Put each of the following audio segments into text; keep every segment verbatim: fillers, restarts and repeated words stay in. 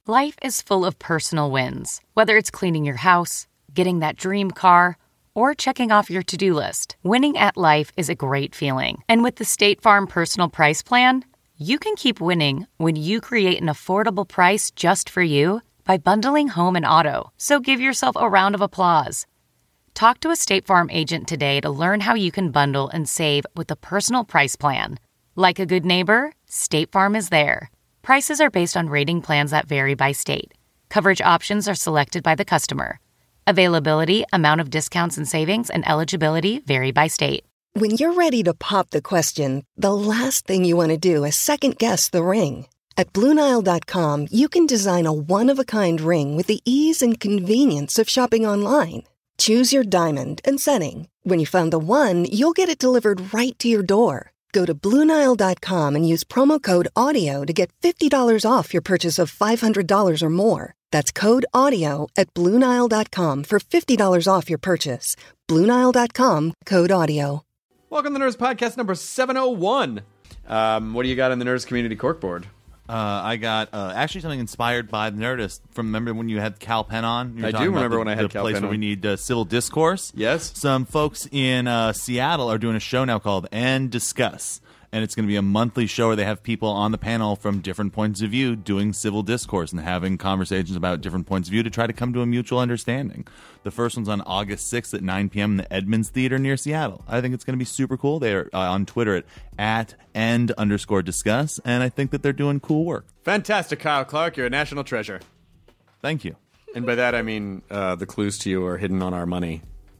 Life is full of personal wins, whether it's cleaning your house, getting that dream car, or checking off your to-do list. Winning at life is a great feeling. And with the State Farm Personal Price Plan, you can keep winning when you create an affordable price just for you by bundling home and auto. So give yourself a round of applause. Talk to a State Farm agent today to learn how you can bundle and save with the Personal Price Plan. Like a good neighbor, State Farm is there. Prices are based on rating plans that vary by state. Coverage options are selected by the customer. Availability, amount of discounts and savings, and eligibility vary by state. When you're ready to pop the question, the last thing you want to do is second-guess the ring. At Blue Nile dot com, you can design a one-of-a-kind ring with the ease and convenience of shopping online. Choose your diamond and setting. When you find the one, you'll get it delivered right to your door. Go to Blue Nile dot com and use promo code AUDIO to get fifty dollars off your purchase of five hundred dollars or more. That's code AUDIO at Blue Nile dot com for fifty dollars off your purchase. Blue Nile dot com, code AUDIO. Welcome to Nerds Podcast number seven oh one. Um, what do you got in the Nerds Community Corkboard? Uh, I got uh, actually something inspired by the Nerdist. From remember when you had Cal Penn on? You were I talking do about remember the, when I had the Cal place Penn where on. we need uh, civil discourse. Yes. Some folks in uh, Seattle are doing a show now called And Discuss. And it's going to be a monthly show where they have people on the panel from different points of view doing civil discourse and having conversations about different points of view to try to come to a mutual understanding. The first one's on August sixth at nine p.m. in the Edmonds Theater near Seattle. I think it's going to be super cool. They're uh, on Twitter at, at end underscore discuss, and I think that they're doing cool work. Fantastic, Kyle Clark. You're a national treasure. Thank you. And by that, I mean uh, the clues to you are hidden on our money.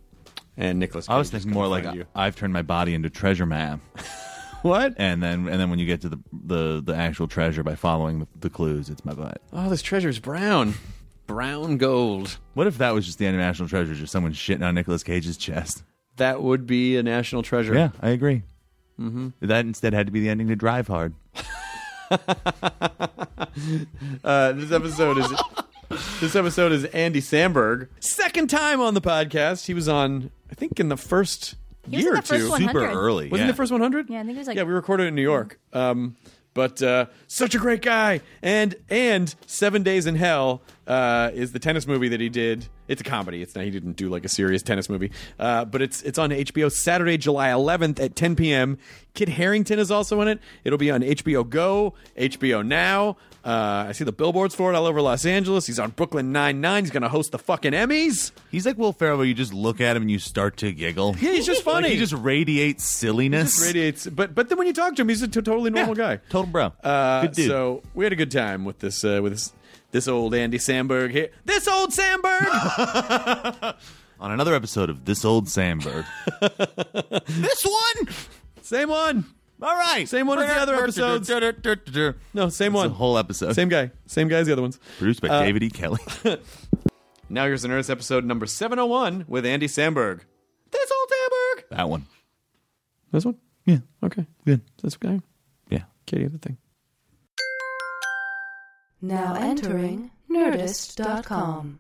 And Nicholas Cage I was is thinking gonna more like find you. I've turned my body into treasure map. What? And then and then when you get to the the, the actual treasure by following the, the clues, it's my butt. Oh, this treasure's brown. Brown gold. What if that was just the international treasure, just someone shitting on Nicolas Cage's chest? That would be a national treasure. Yeah, I agree. Mm-hmm. That instead had to be the ending to Drive Hard. uh, this episode is this episode is Andy Samberg. Second time on the podcast. He was on, I think, in the first He was year in or the first two. one hundred. Super early. Was yeah. he the first one hundred? Yeah, I think it was like- Yeah, we recorded it in New York. Um, but uh, such a great guy. And and Seven Days in Hell uh, is the tennis movie that he did. It's a comedy. It's not, he didn't do like a serious tennis movie. Uh, but it's it's on H B O Saturday, July eleventh at ten p.m. Kit Harington is also in it. It'll be on H B O Go, H B O Now. Uh, I see the billboards for it all over Los Angeles. He's on Brooklyn Nine-Nine. He's going to host the fucking Emmys. He's like Will Ferrell, where you just look at him and you start to giggle. Yeah, he's just funny. Like he just radiates silliness. Just radiates. But but then when you talk to him, he's a t- totally normal Yeah, guy. total bro. Uh, Good dude. So we had a good time with this uh, with this this old Andy Samberg here. This old Samberg. On another episode of This Old Samberg. This one! Same one. All right. Same one as the other episodes. No, same It's one. a whole episode. Same guy. Same guy as the other ones. Produced by Uh, David E. Kelly. Now here's the Nerdist episode number seven oh one with Andy Samberg. This old Samberg. That one. This one? Yeah. Okay. Good. This guy. Yeah. Katie, the thing. Now entering Nerdist dot com.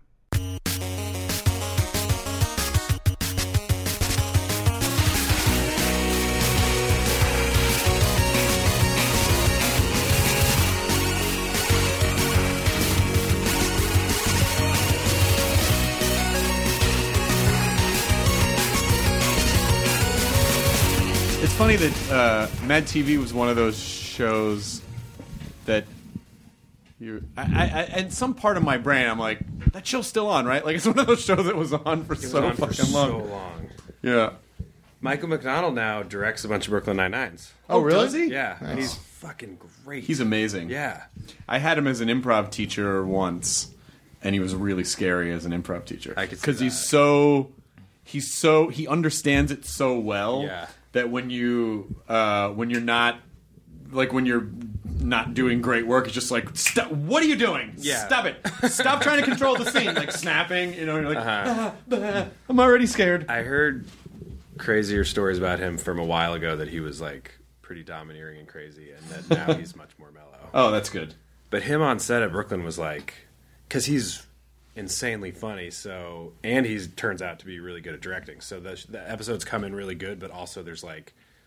It's funny that uh, Mad T V was one of those shows that you. I, I, I, and some part of my brain, I'm like, that show's still on, right? Like it's one of those shows that was on for It was so on for fucking long. so long. Yeah. Michael McDonald now directs a bunch of Brooklyn Nine-Nines. Oh, really? Does he? Yeah. And he's fucking great. He's amazing. Yeah. I had him as an improv teacher once, and he was really scary as an improv teacher. I could see because he's that. so he's so he understands it so well Yeah. that when you uh, when you're not like when you're not doing great work, it's just like, stop, what are you doing? Yeah. Stop it! Stop trying to control the scene, like snapping. You know, you're like, Uh-huh. "Ah, bah, I'm already scared. I heard crazier stories about him from a while ago that he was like pretty domineering and crazy, and that now he's much more mellow. Oh, that's good. But him on set at Brooklyn was like, because he's insanely funny, so and he turns out to be really good at directing. So the, the episodes come in really good, but also there's like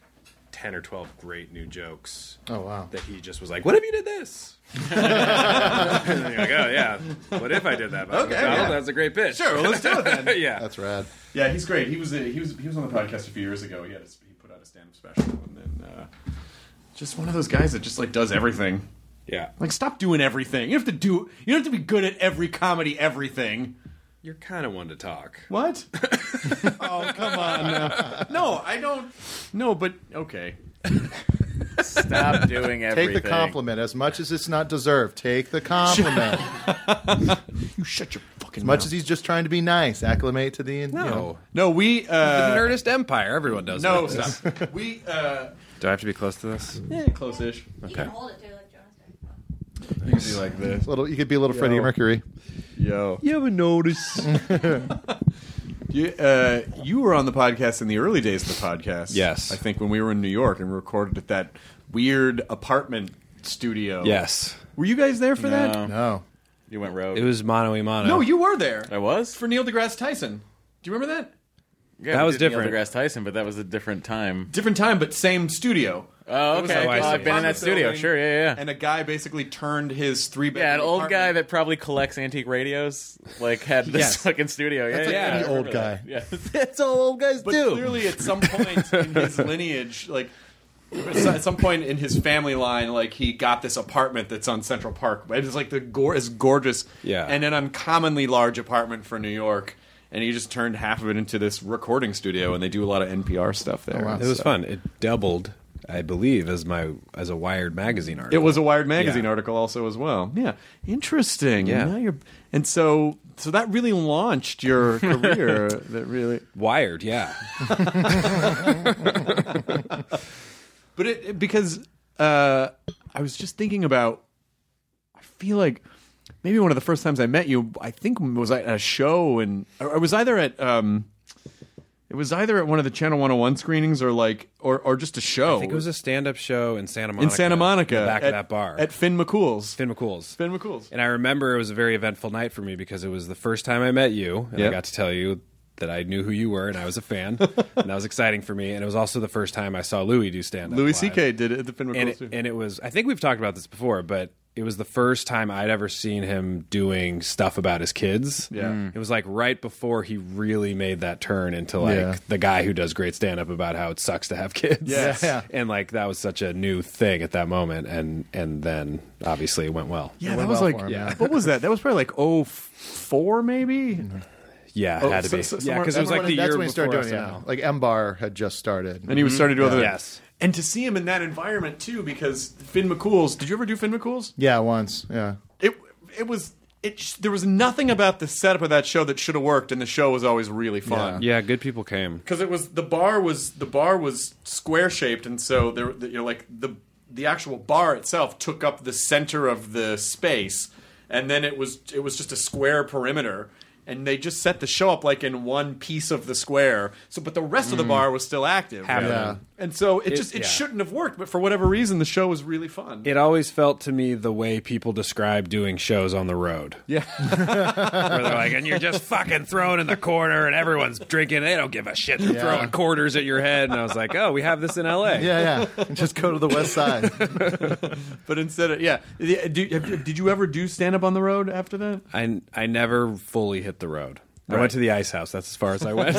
ten or twelve great new jokes. Oh, wow. That he just was like, what if you did this? And you're like, oh, yeah. What if I did that? Okay, McDonald? yeah. That's a great pitch. Sure, well, let's do it then. Yeah. That's rad. Yeah, he's great. He was a, he was he was on the podcast a few years ago. He had a, he put out a stand-up special, and then uh, just one of those guys that just like does everything. Yeah. Like, stop doing everything. You have to do. You don't have to be good at every comedy everything. You're kind of one to talk. What? Oh, come on. No. no, I don't. No, but okay. Stop doing everything. Take the compliment as much as it's not deserved. Take the compliment. You shut your fucking As much mouth. as he's just trying to be nice, acclimate to the you No. know. No, we. The Uh, Nerdist Empire. Everyone does no, like this. stop. We. Uh, Do I have to be close to this? yeah, close-ish. You Okay. can hold it too, like Jonas did. You can do like this. Little, you could be a little Freddie Mercury. Yo. You ever notice? You, uh, you were on the podcast in the early days of the podcast. Yes. I think when we were in New York and we recorded at that weird apartment studio. Yes. Were you guys there for that? No. No. You went rogue. It was Mono y Mono. No, you were there. I was? For Neil deGrasse Tyson. Do you remember that? Yeah, That we was did Neil different. deGrasse Tyson, but that was a different time. Different time, but same studio. Oh, It was okay. like Well, a I've been in that apartment studio. building, Sure, yeah, yeah. And a guy basically turned his three-bedroom Yeah, an old apartment- guy that probably collects antique radios, like, had this Yes. fucking studio. Yeah, That's like yeah, any I remember old that. guy. Yeah, that's all old guys But do. clearly, at some point in his lineage, like at some point in his family line, like he got this apartment that's on Central Park. It's like the gore is gorgeous, Yeah. and an uncommonly large apartment for New York. And he just turned half of it into this recording studio, and they do a lot of N P R stuff there. wow. It was fun. It doubled, I believe, as my as a Wired magazine article. It was a Wired magazine Yeah. article also as well. Yeah, interesting. Yeah. Now you're, and so so that really launched your career. That really, Wired, yeah. but it, it- because uh, I was just thinking about. I feel like maybe one of the first times I met you, I think was at a show, and or it was either at um, it was either at one of the Channel one oh one screenings or like or or just a show. I think it was a stand-up show in Santa Monica. in Santa Monica, in the back at, of that bar. at Finn McCool's. Finn McCool's. Finn McCool's. And I remember it was a very eventful night for me because it was the first time I met you, and Yep. I got to tell you that I knew who you were and I was a fan, and that was exciting for me. And it was also the first time I saw Louis do stand-up. Louis live. C K did it at the Finn and McCool's it, too. and it was, I think we've talked about this before, but it was the first time I'd ever seen him doing stuff about his kids. Yeah. Mm. It was like right before he really made that turn into like Yeah. the guy who does great stand up about how it sucks to have kids. Yes. Yeah. And like that was such a new thing at that moment, and and then obviously it went well. Yeah, It that went was well like for him, yeah. what was that? That was probably like oh four maybe. Yeah, it Oh, had to so- be. so yeah, somewhere- because it was like That's the when- that's year when he started before doing it. S N Yeah. L. Like M Bar had just started. And he was starting to do other Yes. And to see him in that environment too, because Finn McCool's. Did you ever do Finn McCool's? Yeah, once. Yeah. It it was it. sh- There was nothing about the setup of that show that should have worked, and the show was always really fun. Yeah, good people came. Because it was the bar was the bar was square shaped, and so there you know like the the actual bar itself took up the center of the space, and then it was it was just a square perimeter. And they just set the show up like in one piece of the square. So, but the rest of the bar was still active. Happening. Yeah. And so it, It- just it yeah. shouldn't have worked. But for whatever reason, the show was really fun. It always felt to me the way people describe doing shows on the road. yeah. Where they're like, and you're just fucking thrown in the corner and everyone's drinking. They don't give a shit. They're Yeah. throwing quarters at your head. And I was like, oh, we have this in L A. Yeah, yeah. Just go to the west side. But instead of yeah, Yeah, do, have- did you ever do stand up on the road after that? I, I never fully hit the road. I Right. went to the Ice House. That's as far as I went.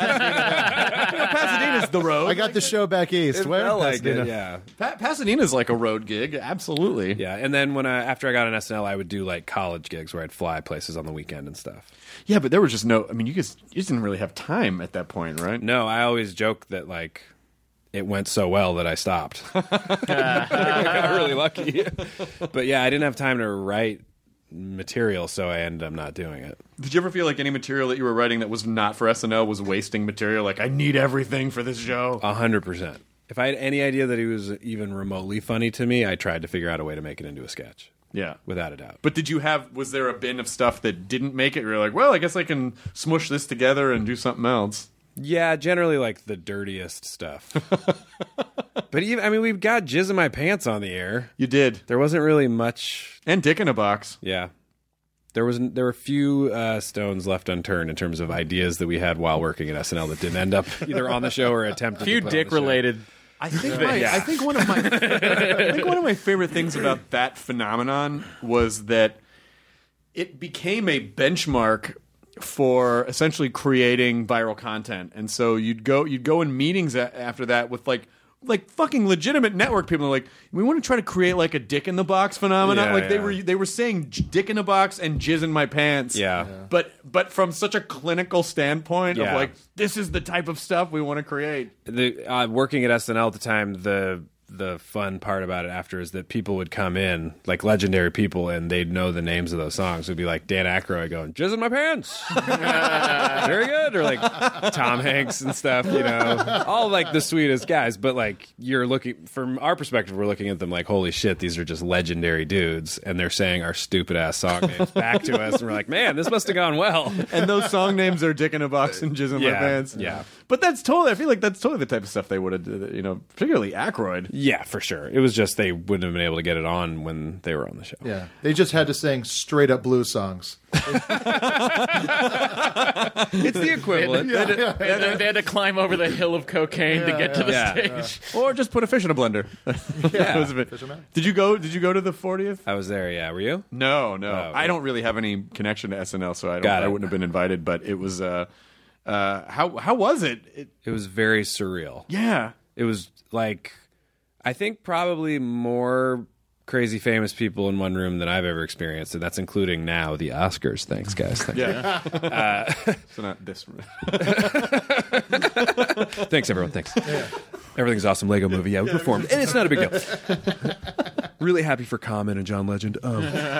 Pasadena's the road. I got the show back east. It Where? felt like Pasadena. it, yeah. Pa- Pasadena's like a road gig. Absolutely. Yeah, and then when I after I got on S N L, I would do like college gigs where I'd fly places on the weekend and stuff. Yeah, but there was just no. I mean, you just you just didn't really have time at that point, right? No, I always joke that like it went so well that I stopped. I got really lucky. But yeah, I didn't have time to write material, so I ended up not doing it. Did you ever feel like any material that you were writing that was not for S N L was wasting material? Like, I need everything for this show. A hundred percent. If I had any idea that he was even remotely funny to me, I tried to figure out a way to make it into a sketch. Yeah. Without a doubt. But did you have, was there a bin of stuff that didn't make it? You're like, well, I guess I can smush this together and do something else. Yeah, generally like the dirtiest stuff. But even, I mean, we've got Jizz in My Pants on the air. You did. There wasn't really much. And Dick in a Box. Yeah. There was there were a few uh, stones left unturned in terms of ideas that we had while working at S N L that didn't end up either on the show or attempted. Few to put on the show. dick-related I think my, Yeah. I think one of my I think one of my favorite things about that phenomenon was that it became a benchmark for essentially creating viral content. And so you'd go you'd go in meetings a- after that with like like fucking legitimate network people are like, we want to try to create like a dick in the box phenomenon. Yeah, like they yeah. were they were saying j- dick in the box and jizz in my pants. Yeah. But but from such a clinical standpoint of Yeah. like, this is the type of stuff we want to create. The, uh, working at S N L at the time, the the fun part about it after is that people would come in, like legendary people, and they'd know the names of those songs. It would be like Dan Aykroyd going, "Jizz in my pants." Very good. Or like Tom Hanks and stuff, you know. All like the sweetest guys. But like you're looking, from our perspective, we're looking at them like, holy shit, these are just legendary dudes. And they're saying our stupid ass song names back to us. And we're like, man, this must have gone well. And those song names are dick in a box and jizz in my Yeah, pants. yeah. But that's totally, I feel like that's totally the type of stuff they would have, you know, particularly Aykroyd. Yeah, for sure. It was just they wouldn't have been able to get it on when they were on the show. Yeah, they just had to sing straight up blues songs. It's the equivalent. They had, to, they, had to, they had to climb over the hill of cocaine to get to the yeah. stage. Or just put a fish in a blender. That was a bit- Fisherman. Did you go, did you go to the fortieth? I was there, yeah. Were you? No, no. Oh, I don't really have any connection to S N L, so I, don't, Got it. I wouldn't have been invited, but it was, uh, uh, how, how was it? it? It was very surreal. Yeah. It was like, I think probably more crazy famous people in one room than I've ever experienced, and that's including now the Oscars. Thanks, guys. Thank Yeah. So not this. Thanks, everyone. Thanks. Everything's awesome. Lego movie. Yeah, we performed. And it's not a big deal. Really happy for Common and John Legend. Um,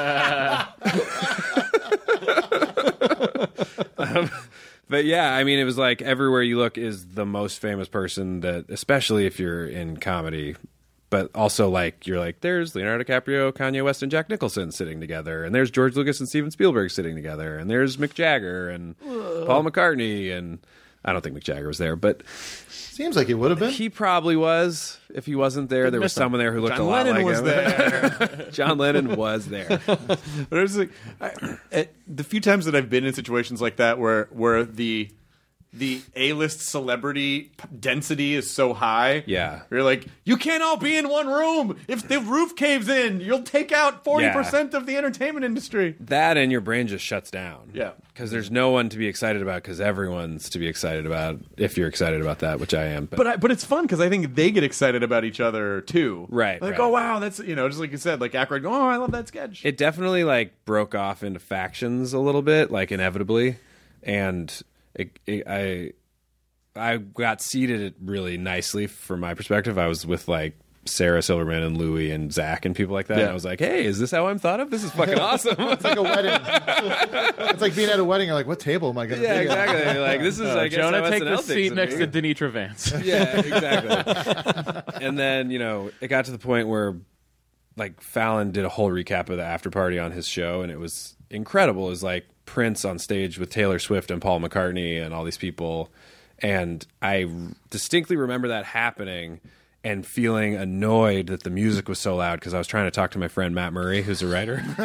um, but yeah, I mean, it was like everywhere you look is the most famous person that, especially if you're in comedy. But also, like, you're like, there's Leonardo DiCaprio, Kanye West, and Jack Nicholson sitting together. And there's George Lucas and Steven Spielberg sitting together. And there's Mick Jagger and Paul McCartney. And I don't think Mick Jagger was there, but Seems like it would have been. he probably was. If he wasn't there, there was someone there who looked John a lot Lennon like was him. there. John Lennon was there. But it was like, I, at the few times that I've been in situations like that where where the the A-list celebrity p- density is so high, Yeah. you're like, you can't all be in one room. If the roof caves in, you'll take out forty percent of the entertainment industry. That and your brain just shuts down. Yeah. Because there's no one to be excited about because everyone's to be excited about if you're excited about that, which I am. But, But I, but it's fun because I think they get excited about each other too. Right, Like, right. oh wow, that's, you know, just like you said, like Aykroyd. Oh, I love that sketch. it definitely like broke off into factions a little bit, like inevitably. And it, it, I I got seated really nicely from my perspective. I was with like Sarah Silverman and Louie and Zach and people like that. Yeah. And I was like, hey, is this how I'm thought of? This is fucking awesome. It's like a wedding. It's like being at a wedding. You're like, what table am I going to Yeah, be at? exactly. Like this is I guess Jonah, how take S N L the thinks seat of next me. to Denitra Vance. Yeah, exactly. And then, you know, it got to the point where like Fallon did a whole recap of the after party on his show, and it was incredible. It was like Prince on stage with Taylor Swift and Paul McCartney and all these people. And I distinctly remember that happening and feeling annoyed that the music was so loud because I was trying to talk to my friend Matt Murray, who's a writer. And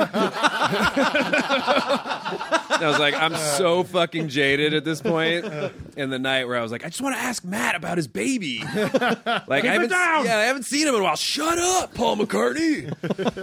I was like, I'm so fucking jaded at this point in the night where I was like, I just want to ask Matt about his baby. Like, I haven't, down. yeah, I haven't seen him in a while. Shut up, Paul McCartney.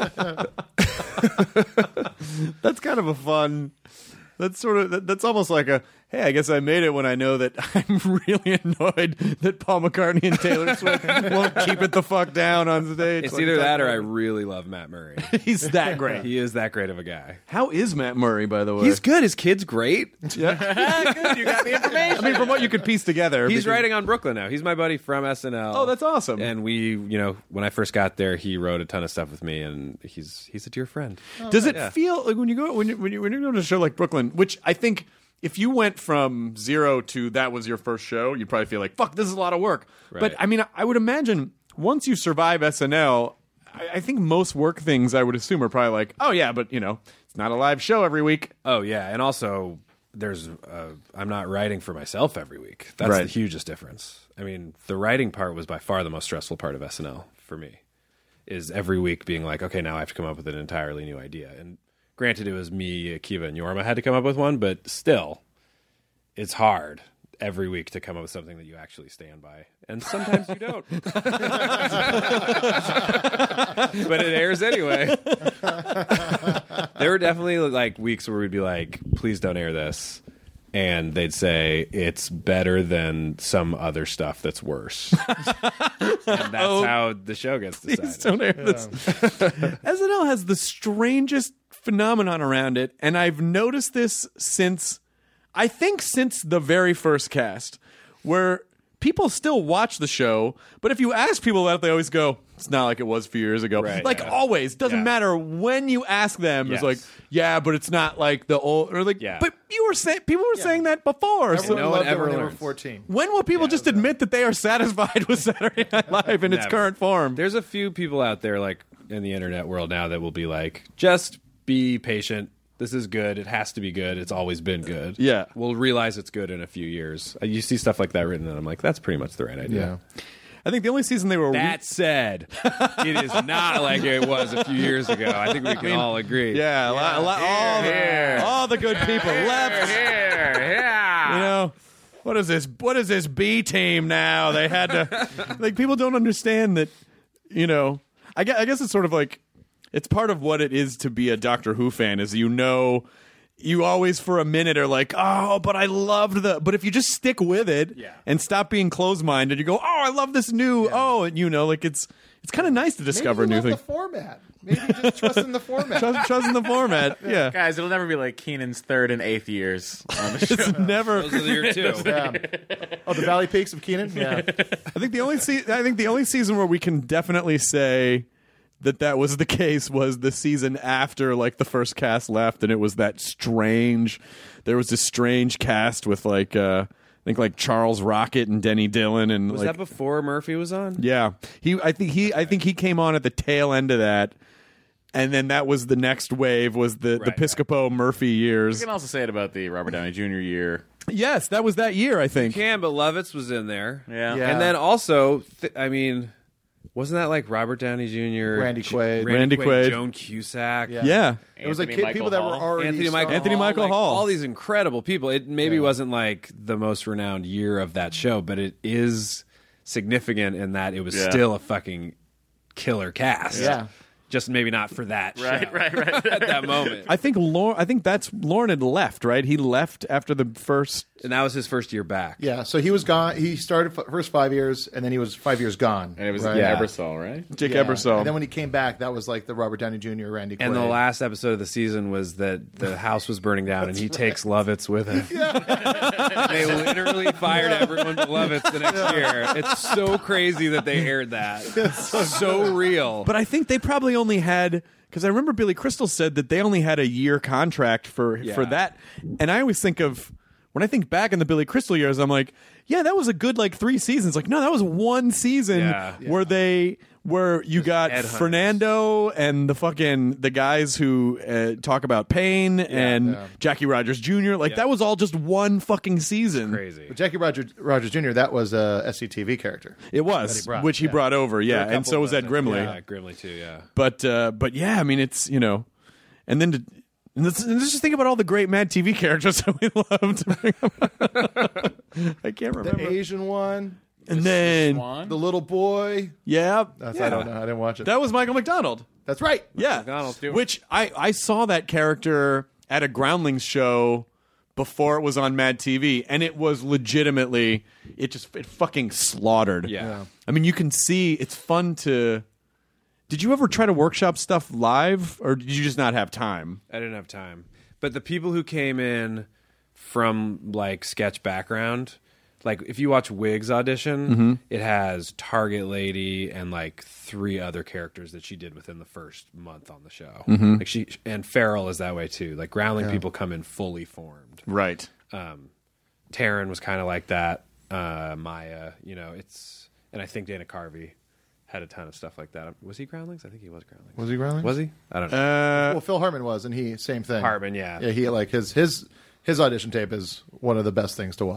That's kind of a fun. That's sort of that, that's almost like a hey, I guess I made it when I know that I'm really annoyed that Paul McCartney and Taylor Swift won't keep it the fuck down on stage. It's Like, either that or I talking really love Matt Murray. about- he's that great. He is that great of a guy. How is Matt Murray, by the way? He's good. His kid's great. yeah. Good, you got the information. I mean, from what you could piece together, He's because- writing on Brooklyn now. He's my buddy from S N L. Oh, that's awesome. And we, you know, when I first got there, he wrote a ton of stuff with me, and he's he's a dear friend. Does it yeah. feel like when you go when you when you when you go to a show like Brooklyn, which I think if you went from zero to that was your first show, you'd probably feel like fuck, this is a lot of work. Right. But I mean, I would imagine once you survive S N L, I, I think most work things I would assume are probably like, oh yeah, but you know, it's not a live show every week. Oh yeah, and also there's uh, I'm not writing for myself every week. That's Right. the hugest difference. I mean, the writing part was by far the most stressful part of S N L for me. Is every week being like, okay, now I have to come up with an entirely new idea. And granted, it was me, Akiva, and Yorma had to come up with one, but still, it's hard. every week to come up with something that you actually stand by, and sometimes you don't. But it airs anyway. There were definitely like weeks where we'd be like, "Please don't air this," and they'd say it's better than some other stuff that's worse. And that's Oh. how the show gets decided. Please don't air this. S N L has the strangest phenomenon around it, and I've noticed this since, I think since the very first cast, where people still watch the show, but if you ask people about it, they always go, it's not like it was a few years ago. Right, like yeah. always, doesn't Yeah. matter when you ask them. Yes. It's like, yeah, but it's not like the old, or like, Yeah. but you were saying, people were saying that before. Everyone So no one loved it ever when they were learns. fourteen. when will people just admit that they are satisfied with Saturday Night Live in its Never. current form? There's a few people out there, like in the internet world now, that will be like, just be patient. This is good. It has to be good. It's always been good. Yeah. We'll realize it's good in a few years. Uh, You see stuff like that written, and I'm like, that's pretty much the right idea. Yeah. I think the only season they were That said, it is not like it was a few years ago. I think we can all agree. Yeah, a lot, a lot, all, the, all the good people left. Here, yeah. You know, what is this? What is this B team now? They had to, like, people don't understand that. You know, I guess, I guess it's sort of like it's part of what it is to be a Doctor Who fan. Is you know, you always for a minute are like, oh, but I loved the. But if you just stick with it Yeah. and stop being closed minded, you go, oh, I love this new. Oh, and you know, like it's it's kind of nice to discover Maybe new love things. the format. Maybe just trust in the format. Trust, trust in the format. Yeah. Guys, it'll never be like Keenan's third and eighth years on the show. It's never. Those are your two. Yeah. Oh, the Valley Peaks of Keenan? Yeah. I think the only se- I think the only season where we can definitely say that that was the case was the season after like the first cast left, and it was that strange. There was this strange cast with like uh, I think like Charles Rocket and Denny Dillon, and Was like that before Murphy was on? yeah, he I think he I think he came on at the tail end of that. And then that was the next wave was the, the Right, Piscopo Murphy You years. can also say it about the Robert Downey Junior year. Yes, that was that year, I think. Can, but Lovitz was in there. Yeah. Yeah. And then also, th- I mean, wasn't that like Robert Downey Junior? Randy J- Quaid. Randy Quaid. Joan Cusack. Yeah. Yeah. It was like Anthony kid, people Michael that were Hall. already Anthony Michael, stars. Anthony Hall, Michael like, Hall. all these incredible people. It maybe wasn't like the most renowned year of that show, but it is significant in that it was Yeah. still a fucking killer cast. Yeah. Just maybe not for that Right, show. right, right. At that moment. I think Lauren. I think that's Lauren had left, right? He left after the first. And that was his first year back. Yeah, so he was gone. He started f- first five years, and then he was five years gone. And it was right? yeah. Ebersol, right? Jake Yeah. Ebersol. And then when he came back, that was like the Robert Downey Junior, Randy Quaid. And the last episode of the season was that the house was burning down, and he takes Lovitz with him. They literally fired everyone but Lovitz the next year. It's so crazy that they aired that. It's so real. But I think they probably only had because I remember Billy Crystal said that they only had a year contract for Yeah. for that, and I always think of when I think back in the Billy Crystal years, I'm like, yeah, that was a good like three seasons. Like, no, that was one season Yeah. where they where you got Ed Hunters. Fernando and the fucking the guys who uh, talk about Pain and Yeah. Jackie Rogers Junior Like Yeah. that was all just one fucking season. Crazy. But Jackie Rogers, Rogers Junior, that was a S C T V character. It was, he brought, which he yeah. brought over, yeah, There were a and couple so of was Ed those, Grimley. Yeah, Grimley too, yeah. But uh, but yeah, I mean, it's you know, and then to, and let's, and let's just think about all the great Mad T V characters that we love to bring up. I can't The remember. Asian one, and then Swan? the little boy. yeah, That's, yeah. I don't know. I didn't watch it. That was Michael McDonald. That's right. Yeah, McDonald. which I I saw that character at a Groundlings show before it was on Mad T V, and it was legitimately it just it fucking slaughtered. Yeah. Yeah. I mean, you can see it's fun to. Did you ever try to workshop stuff live, or did you just not have time? I didn't have time. But the people who came in from like sketch background, like if you watch Wig's audition, Mm-hmm. it has Target Lady and like three other characters that she did within the first month on the show. Mm-hmm. Like she and Farrell is that way too. Like Groundling people come in fully formed. Right. Um, Taryn was kind of like that. Uh, Maya, you know, it's and I think Dana Carvey had a ton of stuff like that. Was he Groundlings? I think he was Groundlings. Was he Groundlings? Was he? I don't know. Uh, Well, Phil Hartman was, and he same thing. Hartman, yeah. Yeah, he like his his his audition tape is one of the best things to watch.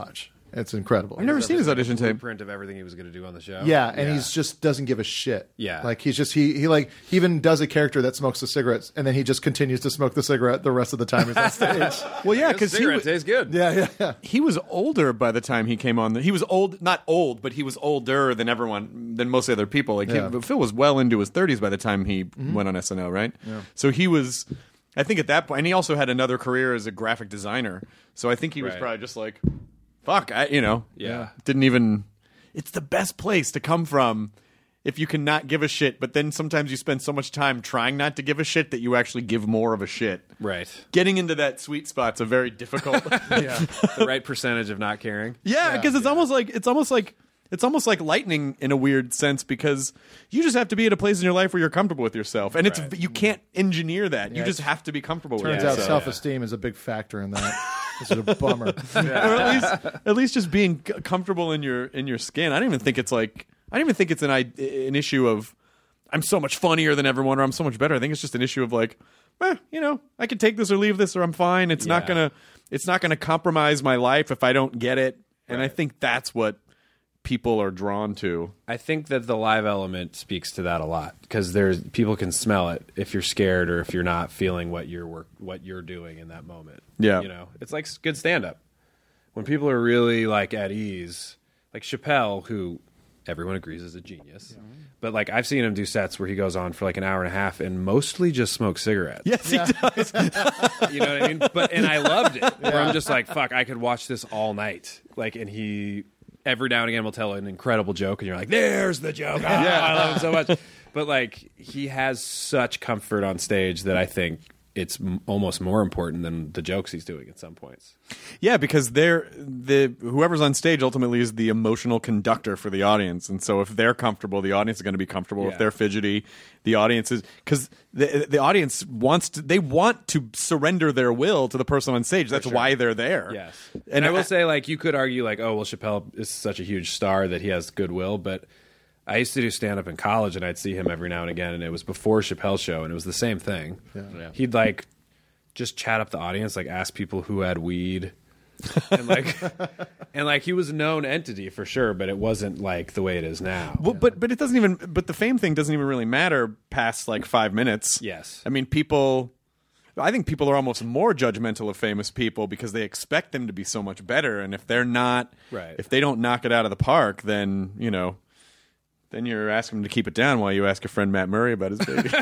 It's incredible. I've never seen his audition tape. Blueprint of everything he was going to do on the show. Yeah, and he's just doesn't give a shit. Yeah. Like he's just he he like he even does a character that smokes the cigarettes and then he just continues to smoke the cigarette the rest of the time he's on stage. Well, yeah, because he cigarette was, tastes good. yeah, yeah, yeah. he was older by the time he came on. The, he was old, not old, but he was older than everyone, than most other people. Like Yeah. he, Phil was well into his thirties by the time he went on S N L, right? Yeah. So he was, I think at that point, and he also had another career as a graphic designer. So I think he was Right. probably just like, fuck, I, you know, Yeah. didn't even. It's the best place to come from if you can not give a shit, but then sometimes you spend so much time trying not to give a shit that you actually give more of a shit. Right. Getting into that sweet spot's a very difficult. The right percentage of not caring. Yeah, because it's almost like it's almost like it's almost like lightning in a weird sense because you just have to be at a place in your life where you're comfortable with yourself, and it's Right. you can't engineer that. you Yeah, just it's- have to be comfortable with Turns it. out So- self-esteem is a big factor in that. This is a bummer. or at least at least just being c- comfortable in your in your skin. I don't even think it's like I don't even think it's an i- an issue of I'm so much funnier than everyone or I'm so much better. I think it's just an issue of like, eh, you know, I can take this or leave this or I'm fine. It's not Yeah. gonna it's not gonna compromise my life if I don't get it. And I think that's what people are drawn to. I think that the live element speaks to that a lot because there's people can smell it if you're scared or if you're not feeling what you're work what you're doing in that moment. Yeah. you know, it's like good stand up when people are really like at ease. Like Chappelle, who everyone agrees is a genius, but like I've seen him do sets where he goes on for like an hour and a half and mostly just smokes cigarettes. Yes, he does. You know what I mean? But and I loved it. Where I'm just like, fuck, I could watch this all night. Like, and he every now and again will tell an incredible joke, and you're like, there's the joke. Ah, Yeah. I love it so much. But like, he has such comfort on stage that I think it's m- almost more important than the jokes he's doing at some points. Yeah, because they're the whoever's on stage ultimately is the emotional conductor for the audience, and so if they're comfortable, the audience is going to be comfortable. Yeah. If they're fidgety, the audience is because the the audience wants to they want to surrender their will to the person on stage. That's why they're there. Yes. and, And I will say, like, you could argue, like, oh, well, Chappelle is such a huge star that he has goodwill, but I used to do stand-up in college, and I'd see him every now and again, and it was before Chappelle's show, and it was the same thing. Yeah. He'd, like, just chat up the audience, like, ask people who had weed, and, like, and, like, he was a known entity for sure, but it wasn't, like, the way it is now. Well, but but it doesn't even. But the fame thing doesn't even really matter past like five minutes. Yes. I mean, people. I think people are almost more judgmental of famous people because they expect them to be so much better, and if they're not, Right. if they don't knock it out of the park, then you know, then you're asking them to keep it down while you ask your friend Matt Murray about his baby.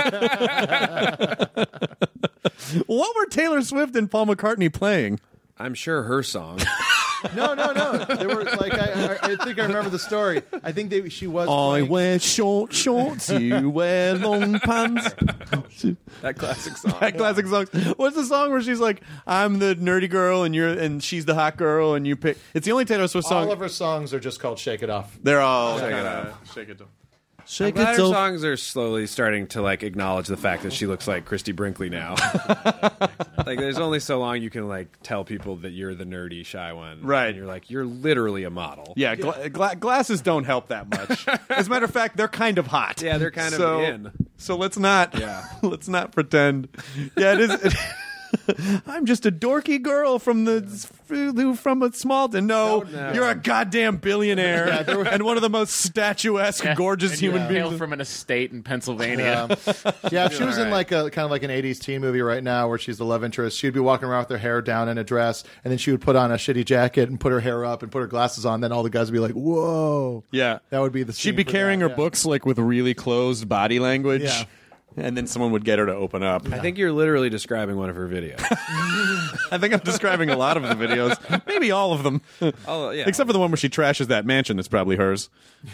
What were Taylor Swift and Paul McCartney playing? I'm sure her song. No, no, no. They were like I, I, I think I remember the story. I think they she was. I playing- wear short shorts, you wear long pants. That classic song. That classic song. What's the song where she's like, "I'm the nerdy girl and you're and she's the hot girl and you pick." It's the only Taylor Swift song. All of her songs are just called "Shake It Off." They're all Shake It kinda- Off. Shake it off. I'm Shake glad it her off. songs are slowly starting to like acknowledge the fact that she looks like Christy Brinkley now. Like, there's only so long you can like tell people that you're the nerdy shy one, Right. And you're like, you're literally a model. Yeah, gla- gla- glasses don't help that much. As a matter of fact, they're kind of hot. Yeah, they're kind of so, in. So let's not. Yeah. let's not pretend. Yeah, it is. It, I'm just a dorky girl from the who from a small town. No, No, no. you're a goddamn billionaire and one of the most statuesque, gorgeous And you human hail beings. from an estate in Pennsylvania. Yeah, if she was in Alright. like a kind of like an eighties teen movie right now where she's the love interest, she'd be walking around with her hair down in a dress, and then she would put on a shitty jacket and put her hair up and put her glasses on. Then all the guys would be like, "Whoa!" Yeah, That would be the. She'd scene be for carrying that, her yeah. books like with really closed body language. Yeah. And then someone would get her to open up. I think you're literally describing one of her videos. I think I'm describing a lot of the videos, maybe all of them, Oh, yeah. except for the one where she trashes that mansion. That's probably hers.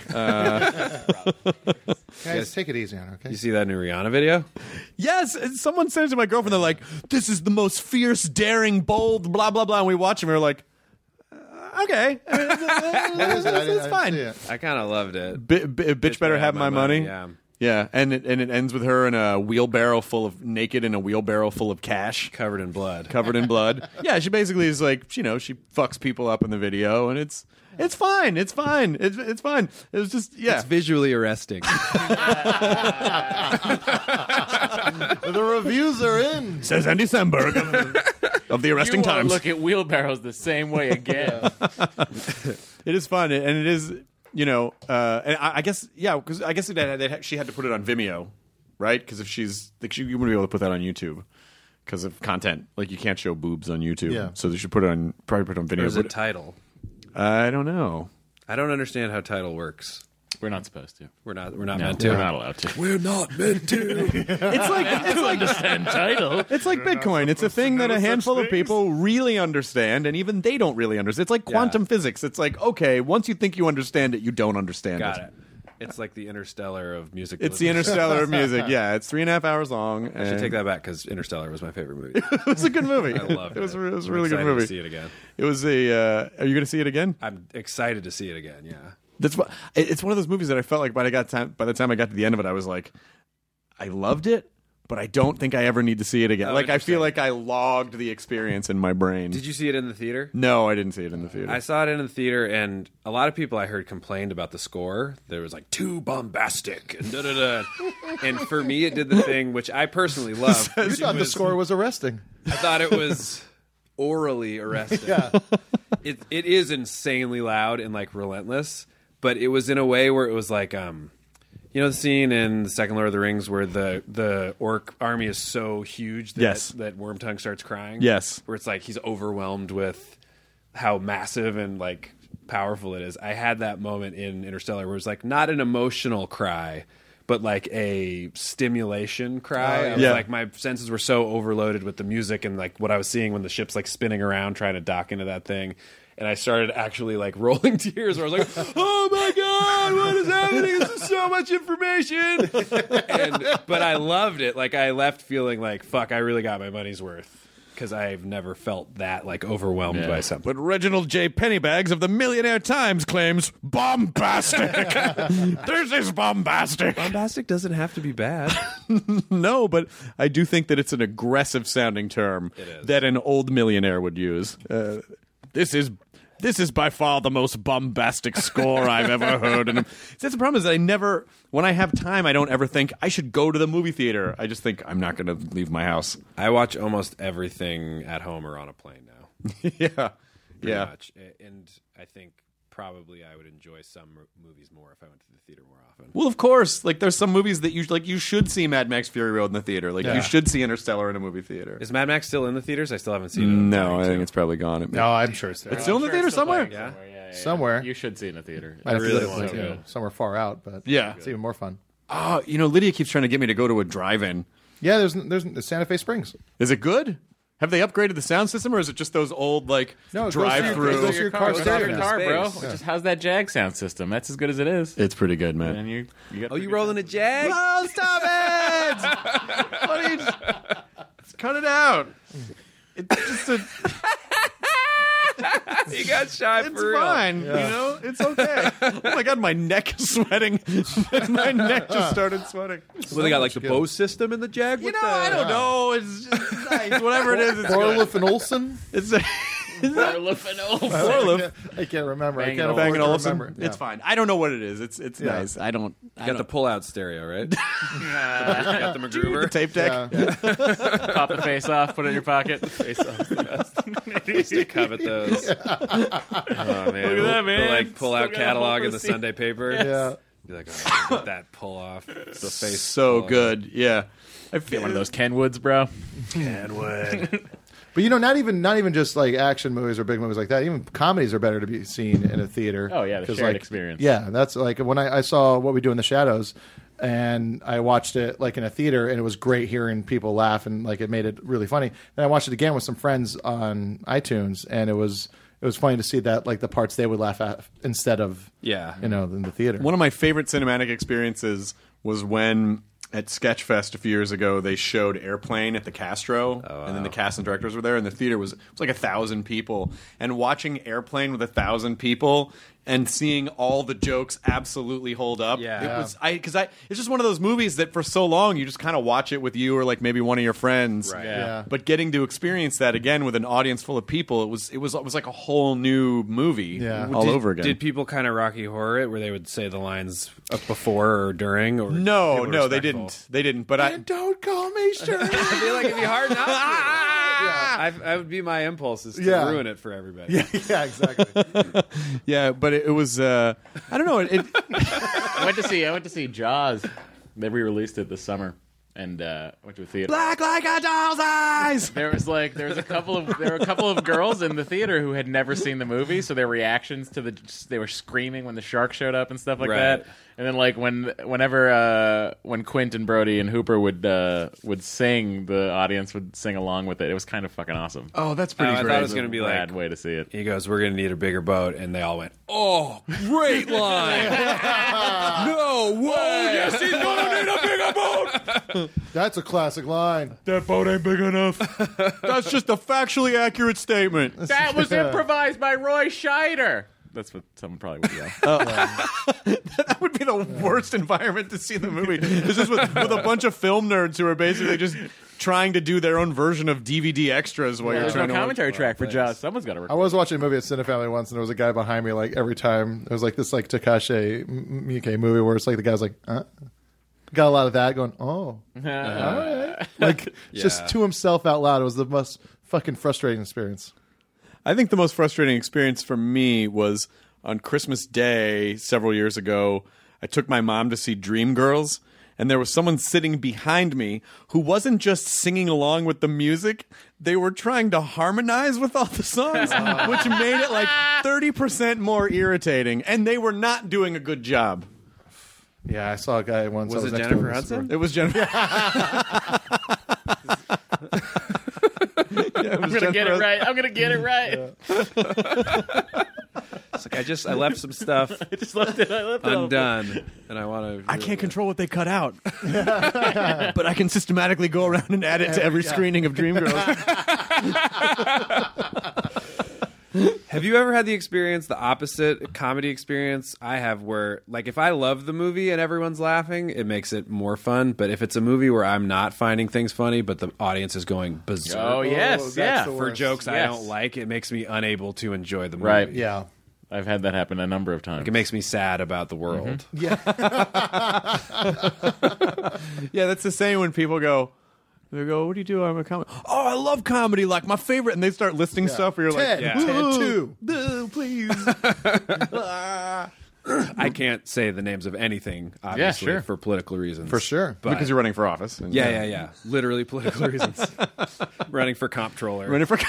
Guys, take it easy on her, okay? You see that new Rihanna video? Yes, and someone sent it to my girlfriend. They're like, "This is the most fierce, daring, bold, blah blah blah." And we watch them. And we're like, uh, "Okay, I mean, it's, What is it? I it's, didn't- it's I fine." didn't see it. I kind of loved it. B- b- bitch, better have my money. Yeah. Yeah, and it, and it ends with her in a wheelbarrow full of naked in a wheelbarrow full of cash. Covered in blood. Covered in blood. Yeah, she basically is like, you know, she fucks people up in the video, and it's It's fine. It's fine. It's it's fine. It was just yeah. It's visually arresting. The reviews are in. Says Andy Samberg of, of the Arresting You won't Times. look at wheelbarrows the same way again. It is fun, and it is you know, uh, and I, I guess yeah, because I guess it had, it had, she had to put it on Vimeo, right? Because if she's like, she, you wouldn't be able to put that on YouTube because of content. Like you can't show boobs on YouTube, Yeah. so they should put it on probably put it on Vimeo. Or is it But- Tidal? I don't know. I don't understand how Tidal works. We're not supposed to. We're not. We're not No, meant to. we're not allowed to. We're not meant to. It's like it's like Understand title. It's like Bitcoin. It's a thing that a handful of people really understand, and even they don't really understand. It's like quantum Yeah. physics. It's like, okay, once you think you understand it, you don't understand Got it. it. It's like the Interstellar of music. It's the Interstellar of music. Yeah, it's three and a half hours long. I should take that back because Interstellar was my favorite movie. It was a good movie. I loved it. It was, a- it was a I'm really good excited movie. To see it again. It was a. Uh, are you going to see it again? I'm excited to see it again. Yeah. That's what. it- It's one of those movies that I felt like by the got time by the time I got to the end of it, I was like, I loved it, but I don't think I ever need to see it again. Oh, like I feel interesting. like I logged the experience in my brain. Did you see it in the theater? No, I didn't see it in the theater. I saw it in the theater, and a lot of people I heard complained about the score. There was like too bombastic and da da da. And for me, it did the thing which I personally love. You thought the score was arresting. I thought it was orally arresting. Yeah. It it is insanely loud and like relentless, but it was in a way where it was like um you know the scene in the second Lord of the Rings where the the orc army is so huge that Yes. that Wormtongue starts crying? Yes. Where it's like he's overwhelmed with how massive and like powerful it is. I had that moment in Interstellar where it was like not an emotional cry, but like a stimulation cry. I was Yeah. like my senses were so overloaded with the music and like what I was seeing when the ship's like spinning around trying to dock into that thing. And I started actually like rolling tears where I was like, oh my God, what is happening? This is so much information. And, but I loved it. Like I left feeling like, fuck, I really got my money's worth. Because I've never felt that like overwhelmed Yeah. by something. But Reginald J. Pennybags of the Millionaire Times claims bombastic. This is bombastic. Bombastic doesn't have to be bad. No, but I do think that it's an aggressive sounding term It is. that an old millionaire would use. Uh, this is this is by far the most bombastic score I've ever heard. And that's the problem is that I never, when I have time, I don't ever think I should go to the movie theater. I just think I'm not going to leave my house. I watch almost everything at home or on a plane now. yeah, Pretty yeah. much. A- And I think probably I would enjoy some mo- movies more if I went to the theater more often. Well, of course, like there's some movies that you like. You should see Mad Max Fury Road in the theater. Like Yeah. you should see Interstellar in a movie theater. Is Mad Max still in the theaters? I still haven't seen it. I'm No, dying I to. think it's probably gone. It- No, I'm sure it's there. It's still in the theater somewhere. Yeah? Yeah, yeah, Somewhere. You should see it in the theater. I really want to. Somewhere far out, but Yeah. it's even more fun. Oh, you know, Lydia keeps trying to get me to go to a drive-in. Yeah, there's there's the Santa Fe Springs. Is it good? Have they upgraded the sound system, or is it just those old like No, it goes through your- it drive-through? goes through your car Goes stereo. out your car, bro. Space. Just how's that Jag sound system? That's as good as it is. It's pretty good, man. And you, you got Oh, you rolling a Jag? Oh, stop it! What are you just, just cut it out. It's just a. You got shy It's for real. fine. You know, it's okay. Oh my god, my neck is sweating. My neck just started sweating. Well, they got like the Bose system in the Jag? You What know, the- I don't know. It's just nice. Whatever it is, it's good. Orloff and Olsen. It's a. Orloff. I can't remember. I Bang can't and afford Bang to and Olufsen. remember. Yeah. It's fine. I don't know what it is. It's it's Yeah. nice. I don't. I You got the don't- pull-out stereo, right? you got the the MacGruber. tape deck. Yeah. Pop the face off, put it in your pocket. Face off. I used to covet those. Oh man, Look at that, man. The, like pull-out Still got a catalog whole in the receipt. Sunday paper. Yeah. Be like, oh, get that pull off. The face. So pull-out. good. Yeah. I feel Get one of those Kenwoods, bro. Kenwood. But you know, not even not even just like action movies or big movies like that. Even comedies are better to be seen in a theater. Oh, yeah, the 'Cause, shared like, experience. Yeah, that's like when I, I saw What We Do in the Shadows, and I watched it like in a theater, and it was great hearing people laugh, and like it made it really funny. Then I watched it again with some friends on iTunes, and it was it was funny to see that like the parts they would laugh at instead of Yeah. you know in the theater. One of my favorite cinematic experiences was when at Sketchfest a few years ago they showed Airplane at the Castro, and then the cast and directors were there, and the theater was it was like a thousand people, and watching Airplane with a thousand people and seeing all the jokes absolutely hold up. Yeah. It Yeah. was I because I it's just one of those movies that for so long you just kind of watch it with you or like maybe one of your friends. Right. Yeah. Yeah. But getting to experience that again with an audience full of people, it was it was it was like a whole new movie Yeah. all did, over again. Did people kind of Rocky Horror it, where they would say the lines up before or during? Or no, people were no, they respectful? didn't. They didn't. But I Don't call me sure. I feel like it'd be hard not to. I, I would be my impulse is to Yeah. ruin it for everybody. yeah, yeah, exactly. yeah, but it, it was uh, I don't know. It, it I went to see I went to see Jaws. They re-released it this summer, and uh, went to a theater. black like a doll's eyes. There was like there was a couple of there were a couple of girls in the theater who had never seen the movie, so their reactions to the they were screaming when the shark showed up and stuff like Right. that. And then like when whenever uh, when Quint and Brody and Hooper would uh, would sing, the audience would sing along with it. It was kind of fucking awesome. Oh, that's Oh, pretty I thought great. it was going to be Rad like, way to see it. he goes, "We're going to need a bigger boat," and they all went, "Oh, great line! No way! yes, he's gonna need a bigger boat. That's a classic line. That boat ain't big enough. That's just a factually accurate statement. That was improvised by Roy Scheider. That's what someone probably would yell. That would be the worst environment to see the movie. It's just with, with a bunch of film nerds who are basically just trying to do their own version of D V D extras while you're There's no trying to commentary track for Jaws. Someone's got to I record. was watching a movie at Cinefamily once, and there was a guy behind me. Like every time, it was like this like Takashi Miike movie where it's like the guy's like, uh? got a lot of that going. Oh, all right. Like just Yeah. to himself out loud. It was the most fucking frustrating experience. I think the most frustrating experience for me was on Christmas Day several years ago. I took my mom to see Dreamgirls, and there was someone sitting behind me who wasn't just singing along with the music. They were trying to harmonize with all the songs, which made it like thirty percent more irritating, and they were not doing a good job. Yeah, I saw a guy once. Was I it next to him Jennifer in the Hudson? store. It was Jennifer. Yeah, it was I'm gonna get Jennifer- it right. I'm gonna get it right. It's like I just I left some stuff I just left it. I left it all- undone, and I want to. I can't control what they cut out, but I can systematically go around and add it to every screening of Dreamgirls. Have you ever had the experience, the opposite comedy experience I have, where like if I love the movie and everyone's laughing, it makes it more fun. But if it's a movie where I'm not finding things funny, but the audience is going berserk Oh yes, that's yeah. the for worst. jokes I Yes. don't like, it makes me unable to enjoy the movie. Right. Yeah. I've had that happen a number of times. Like, it makes me sad about the world. Yeah. Yeah, that's the same when people go, they go, "What do you do? I'm a comedy." Oh, I love comedy, like my favorite. And they start listing stuff where you're Ted, like, Yeah. Ted two. "Ooh, please." I can't say the names of anything, obviously, sure. for political reasons. For sure. But, Because you're running for office. And- yeah, yeah, yeah. Literally political reasons. Running for comptroller. Running for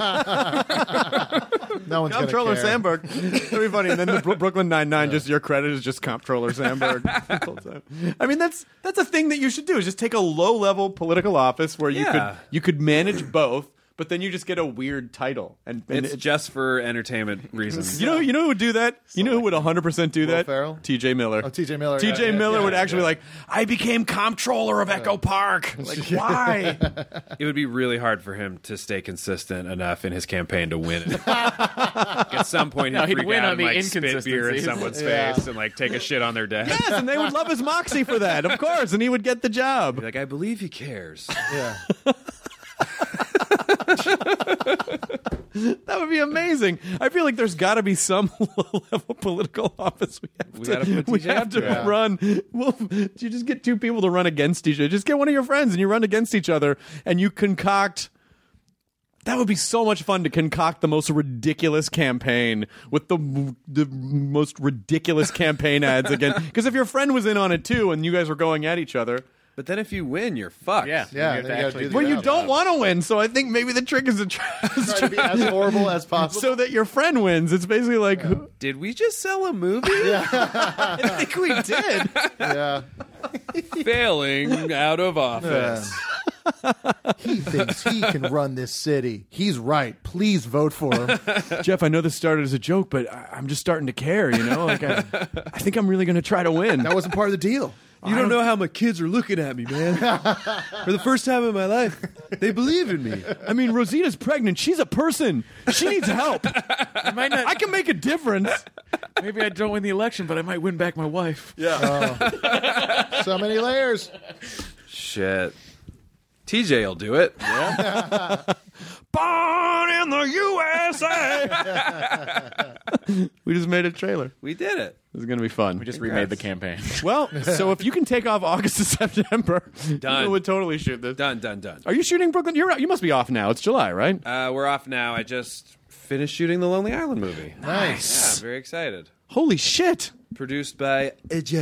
No one's Comptroller gonna care. Sandberg. That'd be funny. And then the Bro- Brooklyn Nine-Nine, just your credit is just Comptroller Sandberg. the whole time. I mean, that's that's a thing that you should do, is just take a low-level political office where you Yeah. could you could manage both, but then you just get a weird title. And, and It's it- just for entertainment reasons. You know, you know who would do that? You know who would one hundred percent do that? Ferrell? T J Miller. Oh, T J Miller. T J yeah, yeah, Miller yeah, would yeah. actually like, I became comptroller of Echo Park. Like, why? It would be really hard for him to stay consistent enough in his campaign to win it. At some point, he'd, No, he'd freak win out on and, the like, spit beer in inconsistencies. someone's Yeah. face and like take a shit on their desk. Yes, and they would love his moxie for that, of course, and he would get the job. Be like, I believe he cares. Yeah. That would be amazing. I feel like there's got to be some low-level political office we have We to, gotta put we T J have up to to it. run. Well, you just get two people to run against each other. Just get one of your friends and you run against each other, and you concoct. That would be so much fun to concoct the most ridiculous campaign with the the most ridiculous campaign ads again. Because if your friend was in on it too, and you guys were going at each other. But then if you win, you're fucked. Yeah, Yeah, you have then to you gotta actually do the Well, you job. don't want to win, so I think maybe the trick is to try Try to be as horrible as possible. so that your friend wins. It's basically like, Did we just sell a movie? I think we did. yeah. Failing out of office. He thinks he can run this city. He's right. Please vote for him. Jeff, I know this started as a joke, but I- I'm just starting to care, you know? Like, I, I think I'm really going to try to win. That wasn't part of the deal. You don't know how my kids are looking at me, man. For the first time in my life, they believe in me. I mean, Rosita's pregnant. She's a person. She needs help. It might not. I can make a difference. Maybe I don't win the election, but I might win back my wife. Oh. So many layers. Shit. T J will do it. Yeah. Born in the U S A. We just made a trailer. We did it. This is going to be fun. We just remade the campaign. Well, so if you can take off August to September, Done. we would totally shoot this. Done, done, done. Are you shooting Brooklyn? You're you must be off now. It's July, right? Uh, we're off now. I just finished shooting the Lonely Island movie. Yeah, Nice. I'm very excited. Holy shit. Produced by Judd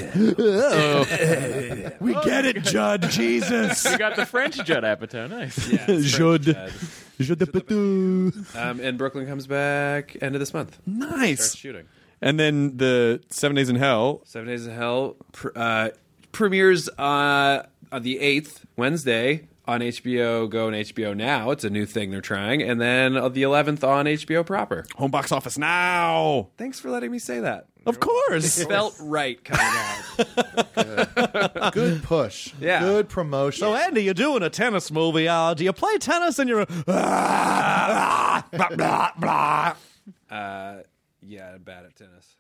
Apatow. We get it, Judd. Jesus. You got the French Judd Apatow. Nice. Yeah, it's Judd. French Judd Apatow. Um, and Brooklyn comes back end of this month. Nice. Starts shooting. And then the Seven Days in Hell. Seven Days of Hell pr- uh, premieres uh, on the eighth, Wednesday, on H B O Go and H B O Now. It's a new thing they're trying. And then on the eleventh on H B O proper. Home box office now. Thanks for letting me say that. Of course. It felt right coming out. Good push. Yeah. Good promotion. So, Andy, you're doing a tennis movie. Uh, do you play tennis and you're... Ah, blah, blah, blah. Uh, yeah, I'm bad at tennis.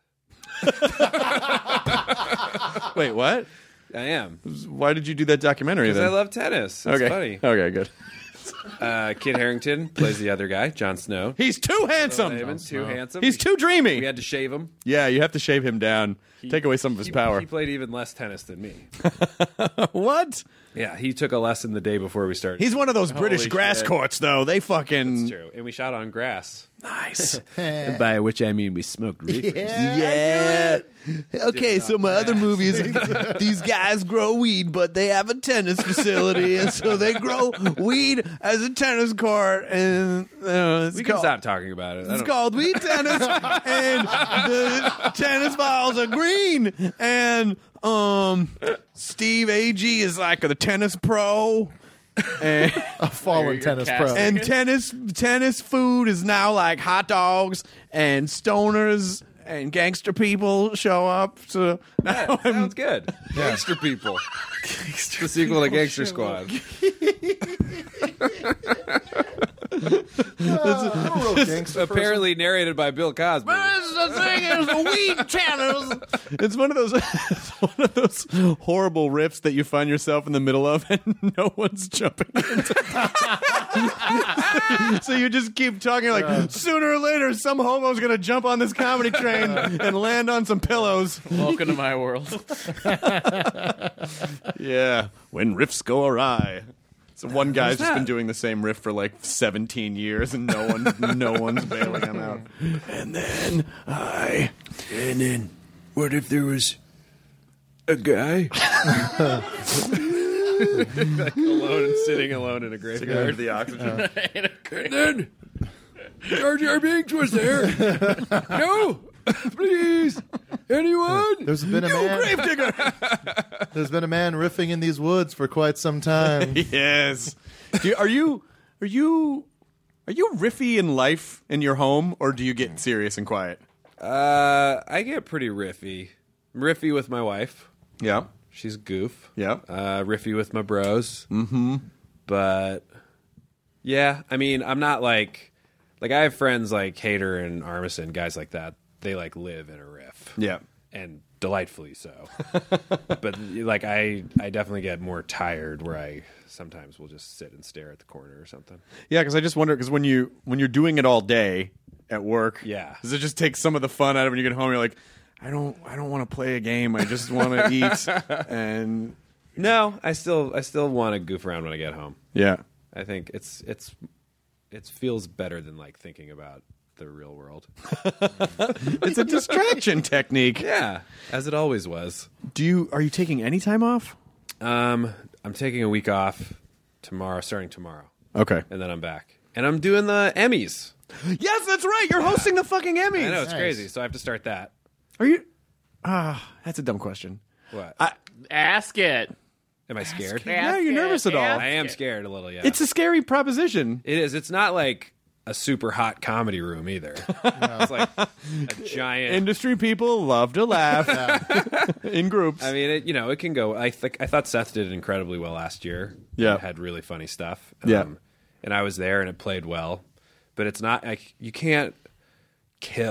Wait, what? I am. Why did you do that documentary Because then? I love tennis. It's okay. funny. Okay, good. Uh, Kit Harington plays the other guy, Jon Snow. He's too handsome. Haven's too handsome. He's too dreamy. We had to shave him. Yeah, you have to shave him down. Take away some of his He, power. he played even less tennis than me. What? Yeah, he took a lesson the day before we started. He's one of those British Holy grass shit. courts, though. They fucking... It's true. And we shot on grass. Nice. By which I mean we smoked reefers. Yeah. Okay, so my other movies, these guys grow weed, but they have a tennis facility, and so they grow weed as a tennis court, and uh, it's We can called, stop talking about it. I It's don't- called weed tennis, and the tennis balls are green, and um, Steve Agee is like the tennis pro. And, a fallen Your tennis cast- pro. and tennis tennis food is now like hot dogs and stoners and gangster people show up. So now Yeah, I'm, sounds good. Gangster people. The sequel to Gangster Squad. Uh, real gangster person. Apparently narrated by Bill Cosby. the thing is the weed tennis. It's one of those it's one of those horrible riffs that you find yourself in the middle of and no one's jumping into. So you just keep talking like sooner or later some homo's gonna jump on this comedy train and land on some pillows. Welcome to my world. Yeah, when riffs go awry. So one guy's just that? been doing the same riff for like seventeen years, and no one, no one's bailing him out. And then I, And then, what if there was a guy? Like alone and sitting alone in a graveyard. the oxygen. And then, Jar Jar Binks was there. No, please, anyone? There's been a man. Gravedigger. There's been a man riffing in these woods for quite some time. Yes. Do you, are you are you are you riffy in life in your home, or do you get serious and quiet? Uh, I get pretty riffy. I'm riffy with my wife. Yeah. She's a goof. Yeah. Uh, riffy with my bros. Mm-hmm. But yeah, I mean, I'm not like like I have friends like Hader and Armisen, guys like that. They like live in a riff. Yeah. And delightfully so. But like I I definitely get more tired where I sometimes will just sit and stare at the corner or something. Yeah, because I just wonder because when you when you're doing it all day at work, Yeah. does it just take some of the fun out of it when you get home? You're like, I don't I don't want to play a game. I just want to eat. And No, I still I still want to goof around when I get home. yeah, I think it's it's it feels better than like thinking about the real world. it's a distraction technique. Yeah, as it always was. Do you are you taking any time off? Um, I'm taking a week off tomorrow, starting tomorrow, Okay. and then I'm back. And I'm doing the Emmys. Yes, that's right. You're hosting the fucking Emmys. I know it's Nice. crazy, so I have to start that. Are you? Ah, that's a dumb question. What? I, Ask it. Am I scared? Yeah, you're nervous at all. I am scared a little. Yeah, It's a scary proposition. it is. It's not like a super hot comedy room either. It's like a giant. Industry people love to laugh in groups. I mean, it, you know, it can go. I think I thought Seth did incredibly well last year. Yeah. It had really funny stuff. Yeah. and I was there, and it played well. But it's not like you can't kill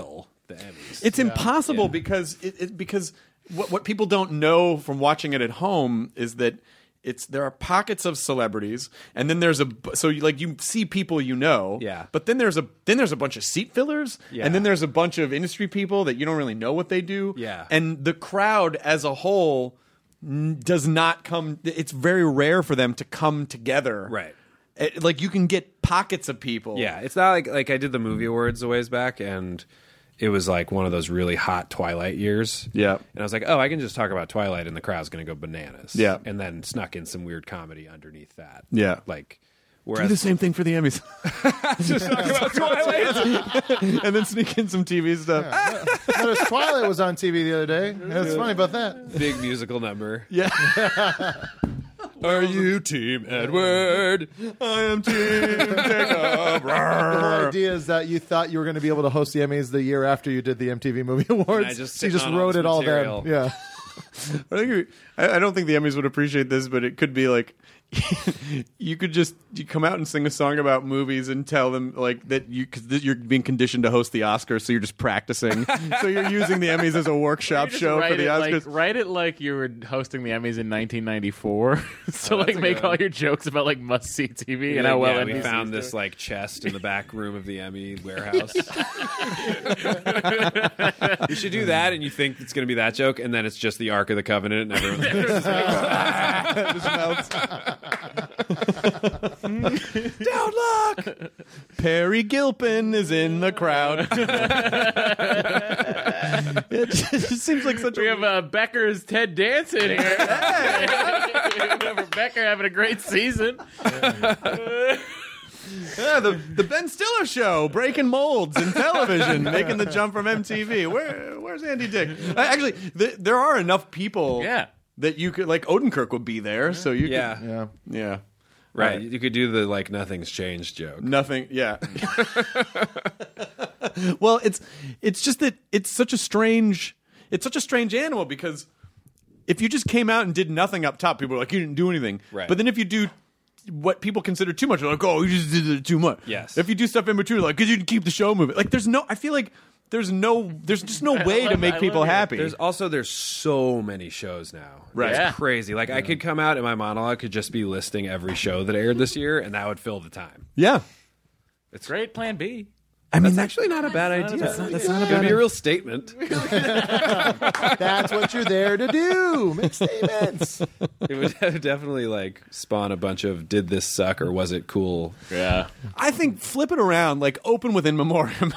the Emmys. It's impossible because it, it because what what people don't know from watching it at home is that it's there are pockets of celebrities, and then there's a so you, like you see people you know, Yeah. But then there's a then there's a bunch of seat fillers, Yeah. and then there's a bunch of industry people that you don't really know what they do, Yeah. And the crowd as a whole n- does not come. It's very rare for them to come together, Right. It- like you can get pockets of people, Yeah, it's not like like I did the movie awards a ways back, and it was like one of those really hot Twilight years. Yeah. And I was like, oh, I can just talk about Twilight, and the crowd's going to go bananas. Yeah. And then snuck in some weird comedy underneath that. Yeah. Like, Do whereas the same thing for the Emmys. just talk about Twilight. And then sneak in some T V stuff. Notice Twilight was on T V the other day. What's funny about that? Big musical number. Yeah. Are you Team Edward? I am Team Jacob. The whole idea is that you thought you were going to be able to host the Emmys the year after you did the M T V Movie Awards. I just so you sitting just on all wrote this it all material. down. Yeah. I think we, I, I don't think the Emmys would appreciate this, but it could be like you could just you come out and sing a song about movies and tell them like that you because you're being conditioned to host the Oscars, so you're just practicing. So you're using the Emmys as a workshop You just show for write the it Oscars. Like, write it like you were hosting the Emmys in nineteen ninety-four. so Oh, like that's a make good all one. your jokes about like must see T V and Yeah, how well yeah, N we B C's found doing. this like chest in the back room of the Emmy warehouse. You should do that, and you think it's going to be that joke, and then it's just the Ark of the Covenant, and everyone's Don't look. Perry Gilpin is in the crowd. It just seems like such We a have uh, Becker's Ted Danson here. Remember Becker having a great season. Yeah, the the Ben Stiller show, breaking molds in television, making the jump from M T V. Where where's Andy Dick? Uh, Actually, th- there are enough people. Yeah. That you could like Odenkirk would be there, so you Yeah. could, Yeah. yeah, right. Right. You could do the like nothing's changed joke. nothing, yeah. Well, it's it's just that it's such a strange it's such a strange animal because if you just came out and did nothing up top, people are like you didn't do anything. Right. But then if you do what people consider too much, they're like, oh, you just did it too much. Yes. If you do stuff in between, like, because you can keep the show moving. Like, there's no, I feel like there's no, there's just no way love- to make I people love it. happy. There's also there's so many shows now. Right. It's Yeah. crazy. Like I could come out and my monologue could just be listing every show that aired this year, and that would fill the time. yeah. It's great plan B. I mean, That's that's actually not a bad idea. That's not, that's It's not a gonna bad be a real statement. That's what you're there to do. Make statements. It would definitely like spawn a bunch of did this suck or was it cool? Yeah. I think flip it around, like open with in memoriam.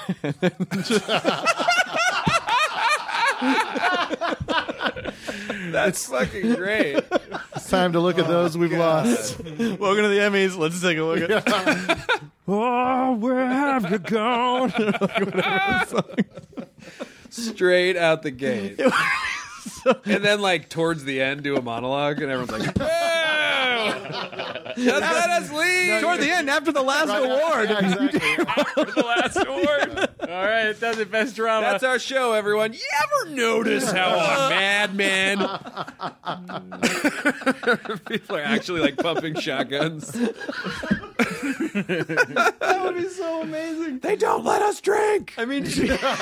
That's fucking great. It's time to look at those we've lost. Welcome to the Emmys. Let's take a look at. Oh, where have you gone? Straight out the gate. And then like towards the end do a monologue and everyone's like, "Boo! Just let us leave." Toward the end, after the last award. Yeah, exactly. The last award. All right, it does it best drama. That's our show, everyone. You ever notice how a madman people are actually like pumping shotguns? That would be so amazing. They don't let us drink. I mean,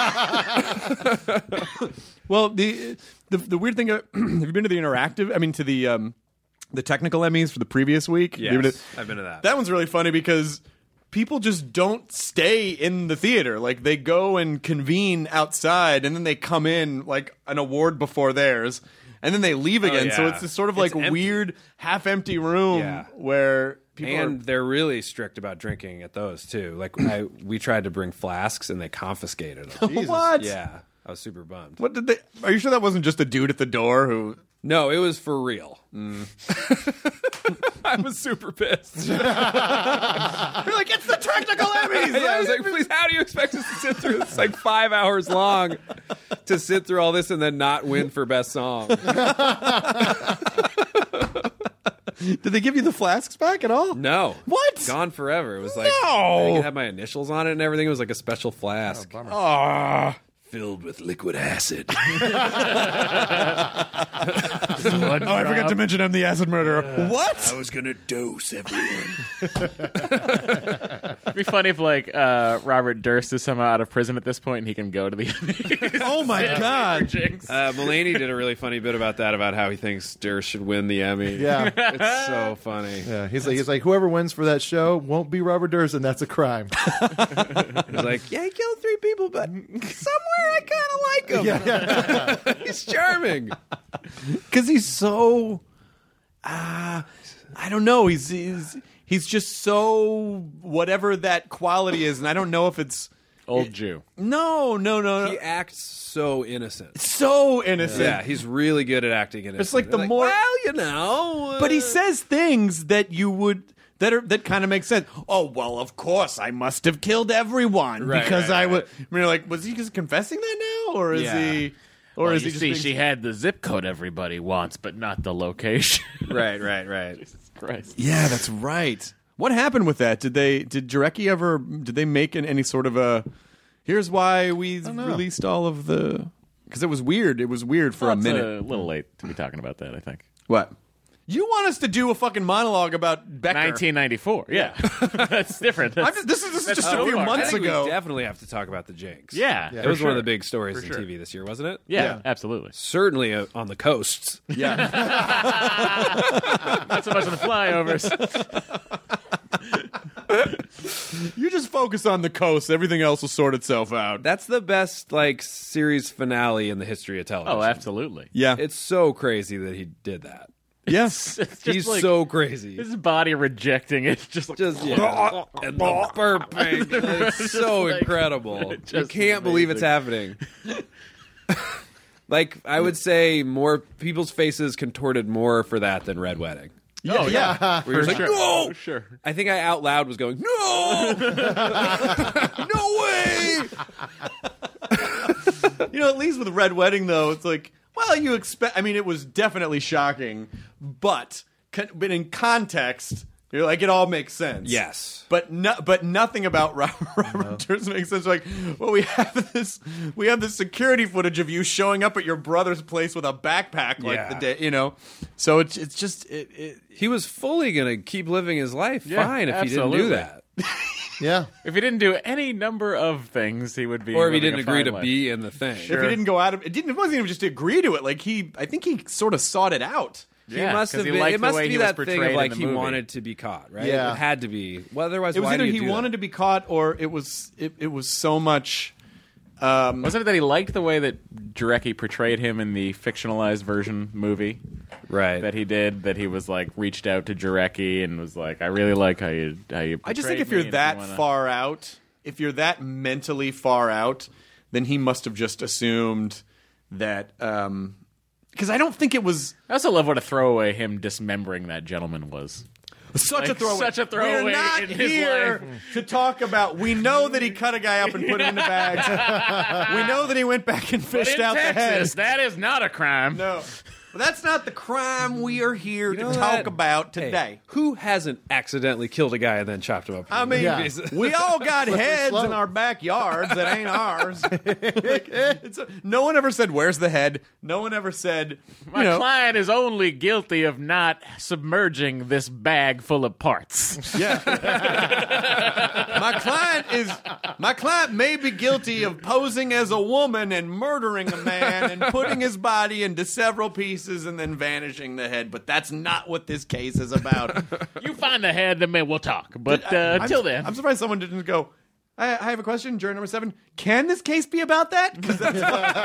well, the, the the weird thing. Uh, have you been to the interactive? I mean, to the um, the technical Emmys for the previous week? Have you been to- Yes, I've been to that. That one's really funny because people just don't stay in the theater. Like they go and convene outside, and then they come in like an award before theirs, and then they leave again. So yeah. it's this sort of It's like empty. weird half-empty room Yeah. where people and are. they're really strict about drinking at those too. Like I, we tried to bring flasks and they confiscated them. What? Yeah, I was super bummed. What did they? Are you sure that wasn't just a dude at the door who? No, it was for real. Mm. I was super pissed. You're like, it's the technical Emmys. Yeah, I was like, please, how do you expect us to sit through this? It's like five hours long to sit through all this and then not win for best song. Did they give you the flasks back at all? No. What? Gone forever. It was like, No. I think it had my initials on it and everything. It was like a special flask. Ah, filled with liquid acid. Oh, I forgot to mention I'm the acid murderer. I What? was gonna dose everyone. It'd be funny if like uh, Robert Durst is somehow out of prison at this point and he can go to the Emmys. Oh my god. Jinx. Uh, Mulaney did a really funny bit about that, about how he thinks Durst should win the Emmy. Yeah. It's so funny. Yeah, he's like, he's like, whoever wins for that show won't be Robert Durst, and that's a crime. He's like, yeah, he killed three people, but somewhere I kind of like him. Yeah. He's charming. Because he's so, uh, I don't know. He's he's he's just so whatever that quality is, and I don't know if it's Old Jew. no, no, no, no. He acts so innocent. so innocent. Yeah, he's really good at acting innocent. It's like the They're more- well, you know, uh, But he says things that you would that are that kind of make sense. Oh well, of course I must have killed everyone Right, because right, I would. right. I mean, like, was he just confessing that now, or is Yeah. he, or Well, is you he just see, being- she had the zip code everybody wants, but not the location. right, right, right. Jesus Christ. Yeah, that's right. What happened with that? Did they did Jarecki ever did they make an, any sort of a here's why we released all of the because it was weird. It was weird for Well, a it's minute. a little late to be talking about that, I think. What? You want us to do a fucking monologue about Becker? nineteen ninety-four. Yeah. That's different. I'm That's, just, this is, this is that's just a so few far. I months think ago. we definitely have to talk about the Jinx. yeah. It for was one of sure. the big stories For in sure. T V this year, wasn't it? Yeah, Yeah. absolutely. Certainly uh, on the coasts. Yeah. Not so much on the flyovers. You just focus on the coast. Everything else will sort itself out. That's the best like series finale in the history of television. Oh, absolutely. Yeah. It's so crazy that he did that. yes. It's just He's like so crazy. his body rejecting it. Just like, Just yeah, and the burping. It's so like- incredible. You just can't believe it's happening. Like I would say, more people's faces contorted more for that than Red Wedding. oh, yeah. Where you're For like, sure. no! For sure. I think I out loud was going, no, no way. You know, at least with Red Wedding, though, it's like, well, you expect. I mean, it was definitely shocking, but con- but in context, you're like, it all makes sense. Yes. But no, but nothing about Robert, Robert Durst makes sense. Like, well, we have this, we have this security footage of you showing up at your brother's place with a backpack, like Yeah. the day, you know. So it's it's just it, it, He was fully going to keep living his life Yeah, fine if he didn't do absolutely. that. Yeah. If he didn't do any number of things, he would be. Or if he living didn't a agree fine to life. be in the thing. if he didn't go out of it didn't it wasn't even just to agree to it. Like he, I think he sort of sought it out. He Yeah, must 'cause have he been. liked It the must way be he was that thing portrayed of in like the he movie. wanted to be caught, right? Yeah. It had to be. Well, otherwise, It was why either do you he do that? wanted to be caught or it was it, it was so much. Um, Wasn't it that he liked the way that Jarecki portrayed him in the fictionalized version movie right. that he did? That he was like reached out to Jarecki and was like, "I really like how you how you." I just think portrayed if me, you're and that you wanna-" far out, if you're that mentally far out, then he must have just assumed that. Um, because I don't think it was I also love what a throwaway him dismembering that gentleman was. such a Like, throwaway. such a throwaway We're not in his here life. to talk about. We know that he cut a guy up and put him in the bags. We know that he went back and But fished in out Texas, the head. that is not a crime. No, but that's not the crime we are here know to talk that- about Hey, today. who hasn't accidentally killed a guy and then chopped him up? I mean, Yeah. we all got heads slope. in our backyards that ain't ours. Like, it's a- no one ever said, "Where's the head?" No one ever said, My you know, client is only guilty of not submerging this bag full of parts. yeah. my client is my client may be guilty of posing as a woman and murdering a man and putting his body into several pieces and then vanishing the head, but that's not what this case is about. You find the head, and then we'll talk. But uh, I'm- until then, I'm surprised someone didn't go. I, I have a question, jury number seven. Can this case be about that? 'Cause that's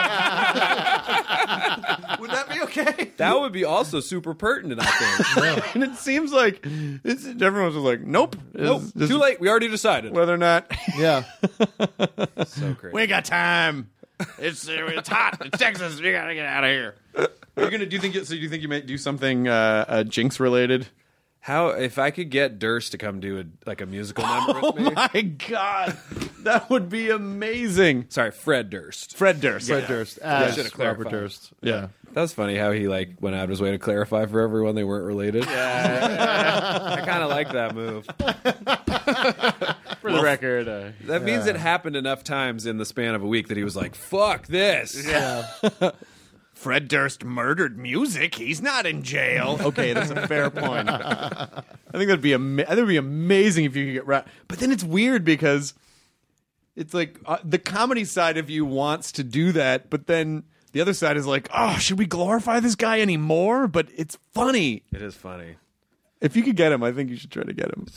would that be okay? That would be also super pertinent, I think. And it seems like it's, everyone's just like, nope, nope. It's just Too late. We already decided. Whether or not Yeah. So crazy. we got time. It's it's hot. It's Texas. We gotta get out of here. Are you gonna? Do you think? So do you think you might do something uh, uh, Jinx related? How if I could get Durst to come do a, like a musical number Oh with me? my god, that would be amazing. Sorry, Fred Durst. Fred Durst. Fred Durst. As should've Robert clarified. Durst. Yeah. That was funny how he like went out of his way to clarify for everyone they weren't related. I kind of like that move. For the record, uh, That means it happened enough times in the span of a week that he was like, "Fuck this." Yeah. Fred Durst murdered music. He's not in jail. Okay, that's a fair point. I think that'd be ama- I think it'd be amazing if you could get right. But then it's weird because it's like uh, the comedy side of you wants to do that, but then the other side is like, oh, should we glorify this guy anymore? But it's funny. It is funny. If you could get him, I think you should try to get him.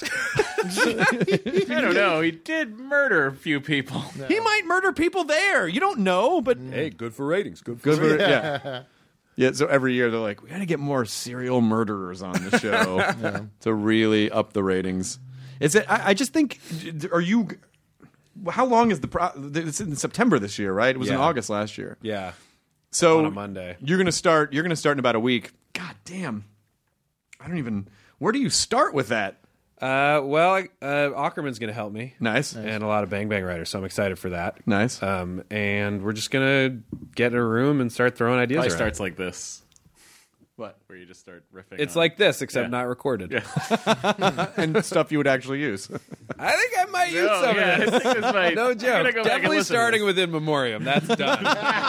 I don't know. He did murder a few people. No. He might murder people there. You don't know, but hey, good for ratings. Good for, good for ratings. yeah. Yeah. So every year they're like, we got to get more serial murderers on the show yeah. to really up the ratings. Is it? I, I just think. Are you? How long is the? Pro, it's in September this year, right? It was yeah. in August last year. Yeah. So on a Monday, you're gonna start. You're gonna start in about a week. God damn. I don't even. Where do you start with that? Uh, well, uh, Ackerman's going to help me. Nice. And a lot of Bang Bang writers, so I'm excited for that. Nice. Um, and we're just going to get in a room and start throwing ideas Probably around. starts like this. What? Where you just start riffing It's on. like this, except Yeah. not recorded. Yeah. And stuff you would actually use. I think I might use No, some yeah, of I this. think this might- No I'm joke. gonna go back and Definitely listen to starting this. with In Memoriam. That's done.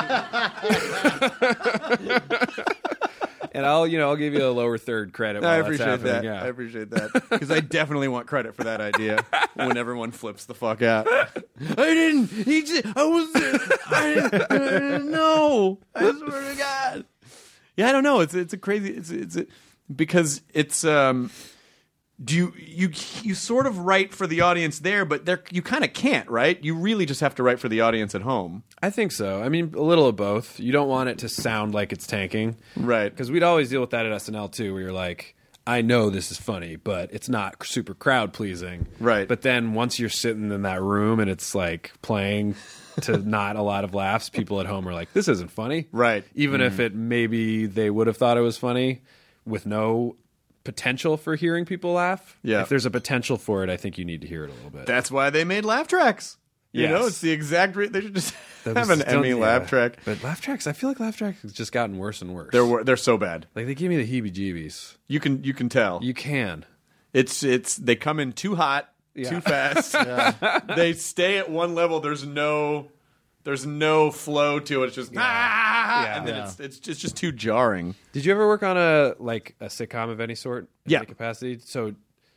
And I'll, you know, I'll give you a lower third credit. While I that's appreciate happening. that. Yeah. I appreciate that because I definitely want credit for that idea when everyone flips the fuck out. I didn't. He just. I was. I didn't, I didn't know. I swear to God. Yeah, I don't know. It's it's a crazy. It's it's a, because it's um. Do you you you sort of write for the audience there, but there you kind of can't, right? You really just have to write for the audience at home. I think so. I mean, a little of both. You don't want it to sound like it's tanking. Right. Because we'd always deal with that at S N L, too, where you're like, I know this is funny, but it's not super crowd-pleasing. Right. But then once you're sitting in that room and it's, like, playing to not a lot of laughs, people at home are like, this isn't funny. Right. Even Mm. if it maybe they would have thought it was funny with no potential for hearing people laugh. Yeah. If there's a potential for it, I think you need to hear it a little bit. That's why they made laugh tracks. You Yes. know, it's the exact. Re- they should just That have was an still- Emmy yeah. laugh track. But laugh tracks, I feel like laugh tracks has just gotten worse and worse. They're wor- they're so bad. Like they give me the heebie-jeebies. You can you can tell. You can. It's it's they come in too hot, Yeah. too fast. They stay at one level. There's no there's no flow to it. It's just ah, Yeah. and then Yeah. it's it's just, it's just too jarring. Did you ever work on a like a sitcom of any sort? In Yeah. Any capacity. So,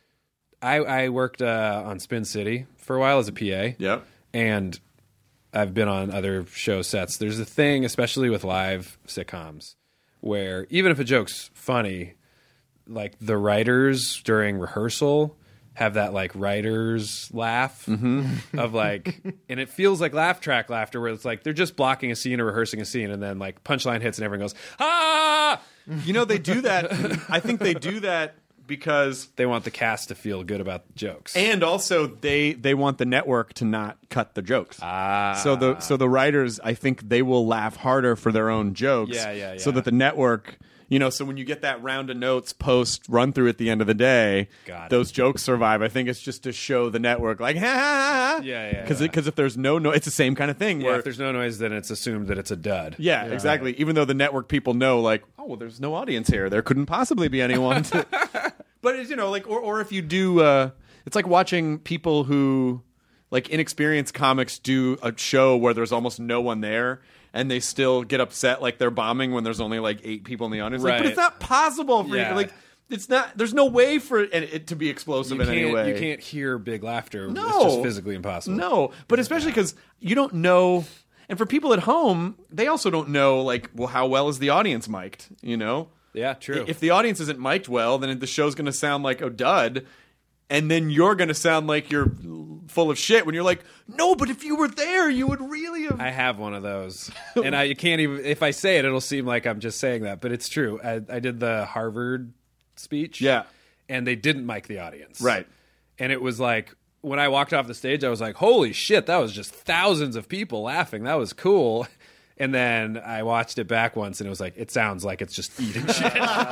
I I worked uh, on Spin City for a while as a P A. Yep. And I've been on other show sets. There's a thing, especially with live sitcoms, where even if a joke's funny, like the writers during rehearsal have that like writer's laugh of like, and it feels like laugh track laughter where it's like they're just blocking a scene or rehearsing a scene, and then like punchline hits and everyone goes ah. You know they do that. I think they do that because They want the cast to feel good about the jokes. and also they they want the network to not cut the jokes. Ah. So the so the writers, I think they will laugh harder for their own jokes. Yeah, yeah, So yeah. that the network, you know, so when you get that round of notes post run through at the end of the day, Got it. those jokes survive. I think it's just to show the network like, ha ha ha. Yeah, yeah, Because yeah. because if there's no no, it's the same kind of thing. yeah, where if there's no noise, then it's assumed that it's a dud. yeah, exactly. Even though the network people know, like, oh, well, there's no audience here. There couldn't possibly be anyone. To... but it's, you know, like, or or if you do, uh, it's like watching people who, like, inexperienced comics do a show where there's almost no one there, and they still get upset like they're bombing when there's only like eight people in the audience. Like, but Right. it's not possible for Yeah. you. Like, it's not. There's no way for it, it to be explosive You in can't, any way. you can't hear big laughter. No. It's just physically impossible. No, but especially because you don't know, and for people at home, they also don't know, like, well, how well is the audience mic'd? You know, Yeah, true. if the audience isn't mic'd well, then the show's going to sound like a dud, and then you're going to sound like you're full of shit when you're like, no, but if you were there, you would really have. I have one of those, and I you can't even. If I say it, it'll seem like I'm just saying that, but it's true. I, I did the Harvard speech, Yeah. and they didn't mic the audience, Right. And it was like when I walked off the stage, I was like, "Holy shit, that was just thousands of people laughing. That was cool." And then I watched it back once, and it was like, it sounds like it's just eating shit.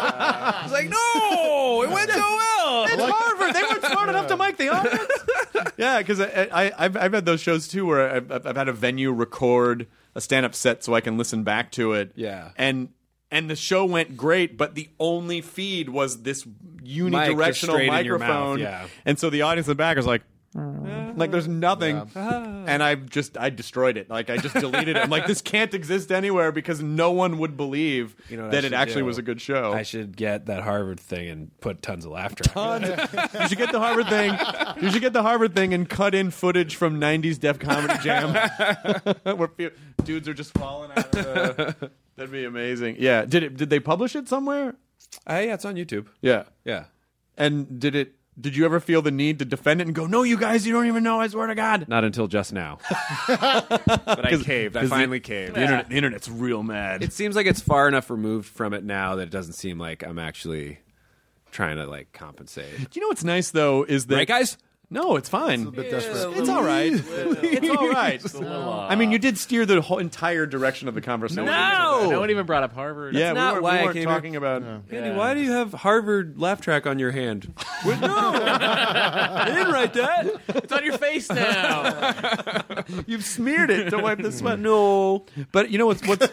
I was like, no, it went so well. It's Harvard. They weren't smart enough to mic the audience. Yeah, because I, I, I've I've had those shows too where I've, I've had a venue record a stand-up set so I can listen back to it. Yeah. and and the show went great, but the only feed was this unidirectional straight in your mouth, microphone. yeah. And so the audience in the back was like, Like there's nothing, and I just I destroyed it. Like I just deleted it. I'm like, this can't exist anywhere because no one would believe You know what that I it should actually do? was a good show. I should get that Harvard thing and put tons of laughter. on it. You should get the Harvard thing. You should get the Harvard thing and cut in footage from nineties Def Comedy Jam where pe- dudes are just falling out of the... That'd be amazing. Yeah. Did it? Did they publish it somewhere? Uh, yeah, it's on YouTube. Yeah. Yeah. And did it? Did you ever feel the need to defend it and go, no, you guys, you don't even know, I swear to God? Not until just now. But I caved. I finally caved. The, internet, the internet's real mad. It seems like it's far enough removed from it now that it doesn't seem like I'm actually trying to like compensate. Do you know what's nice, though, is that... Right, guys? No, it's fine. It's a bit desperate. It's all right. It's all right. I mean, you did steer the whole entire direction of the conversation. No! No one even brought up Harvard. Yeah, not we, were, why we I weren't came talking here. about... Andy, why do you have Harvard laugh track on your hand? Well, no! I didn't write that. It's on your face now. You've smeared it to wipe the sweat. No. But you know what's... what's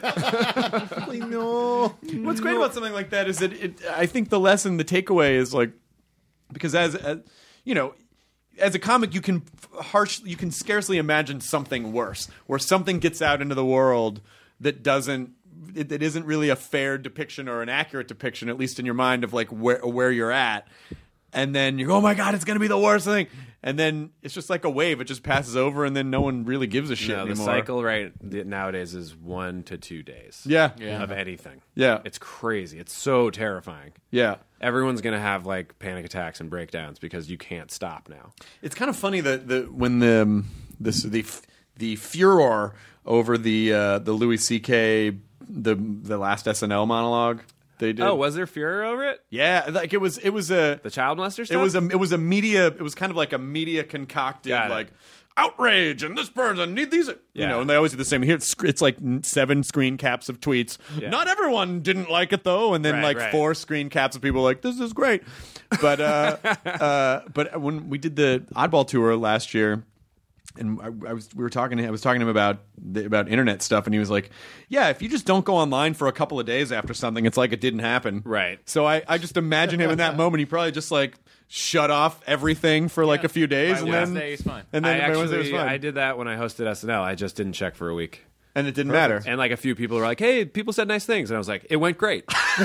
no. What's great about something like that is that it, I think the lesson, the takeaway is like... Because as, as you know... As a comic, you can harsh, you can scarcely imagine something worse, where something gets out into the world that doesn't, it, it isn't really a fair depiction or an accurate depiction, at least in your mind, of like where where you're at, and then you go, oh my God, it's gonna be the worst thing, and then it's just like a wave, it just passes over, and then no one really gives a shit No, the anymore. cycle right nowadays is one to two days. Yeah. Yeah. Of anything. Yeah. It's crazy. It's so terrifying. Yeah. Everyone's gonna have like panic attacks and breakdowns because you can't stop now. It's kind of funny that the when the um, this the the furor over the uh, the Louis C K the the last S N L monologue they did. Oh, was there furor over it? Yeah, like it was it was a The child molester stuff? it was a it was a media it was kind of like a media concocted Got it. like outrage and this person need these you Yeah. know, and they always do the same here. It's, it's like seven screen caps of tweets. Yeah. Not everyone didn't like it though, and then Right, like right. four screen caps of people like this is great. But uh, uh, but when we did the Oddball tour last year. And I, I was, we were talking. I was talking to him about the, about internet stuff, and he was like, "Yeah, if you just don't go online for a couple of days after something, it's like it didn't happen." Right. So I, I just imagine him in that moment. He probably just like shut off everything for like a few days, By and Wednesday, then he's fine. and I then by Wednesday it was actually fine. I did that when I hosted S N L. I just didn't check for a week. and it didn't matter. And like a few people were like, "Hey, people said nice things," and I was like, "It went great."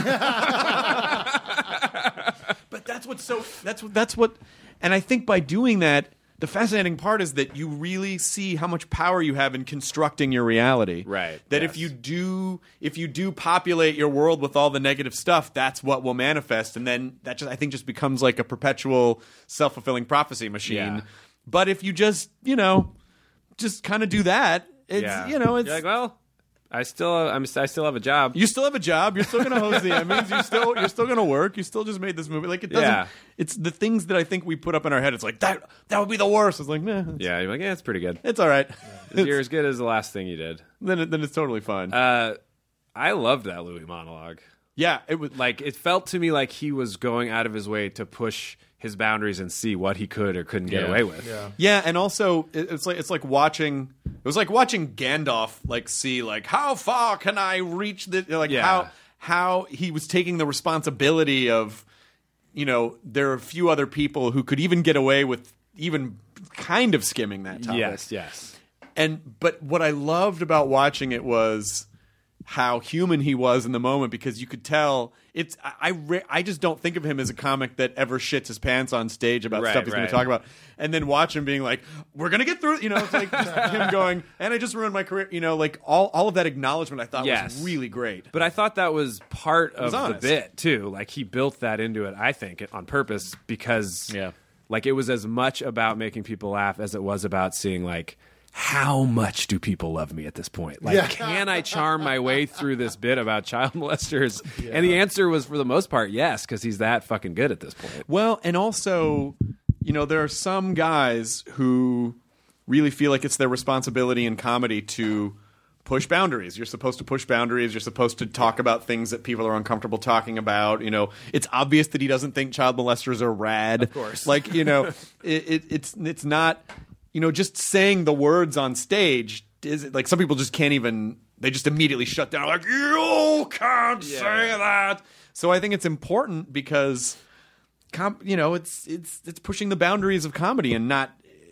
But that's what's so that's what that's what, and I think by doing that, the fascinating part is that you really see how much power you have in constructing your reality. Right, That yes. if you do if you do populate your world with all the negative stuff, that's what will manifest, and then that just I think just becomes like a perpetual self-fulfilling prophecy machine. Yeah. But if you just, you know, just kind of do that, it's Yeah. you know, it's You're like, well, I still, I'm, I still have a job. you still have a job. You're still going to host the Emmys. You still, you're still going to work. You still just made this movie. Like it doesn't. Yeah. It's the things that I think we put up in our head. It's like that. That would be the worst. It's like, nah. It's, Yeah, you're like, yeah, it's pretty good. it's all right. You're as good as the last thing you did. then, it, then it's totally fine. Uh, I loved that Louis monologue. yeah, it was Like, it felt to me like he was going out of his way to push his boundaries and see what he could or couldn't get Yeah. away with. Yeah. Yeah, and also it- it's like it's like watching. It was like watching Gandalf like see like how far can I reach the like Yeah. how how he was taking the responsibility of, you know, there are a few other people who could even get away with even kind of skimming that topic. Yes, yes. And but what I loved about watching it was how human he was in the moment, because you could tell it's I I, re- I just don't think of him as a comic that ever shits his pants on stage about Right, stuff he's going right. to talk about, and then watch him being like, "We're going to get through it," you know. It's like just him going, "And I just ruined my career," you know, like all all of that acknowledgement I thought Yes. was really great. But I thought that was part of was the honest. bit too. Like he built that into it, I think, on purpose because Yeah. like it was as much about making people laugh as it was about seeing like how much do people love me at this point? Like, Yeah. can I charm my way through this bit about child molesters? And the answer was, for the most part, yes, because he's that fucking good at this point. Well, and also, you know, there are some guys who really feel like it's their responsibility in comedy to push boundaries. You're supposed to push boundaries. You're supposed to talk about things that people are uncomfortable talking about. You know, it's obvious that he doesn't think child molesters are rad. Of course. Like, you know, it, it, it's it's not, you know, just saying the words on stage is like some people just can't even, they just immediately shut down like, you can't Yeah. say that. So I think it's important because Com- you know, it's it's it's pushing the boundaries of comedy and not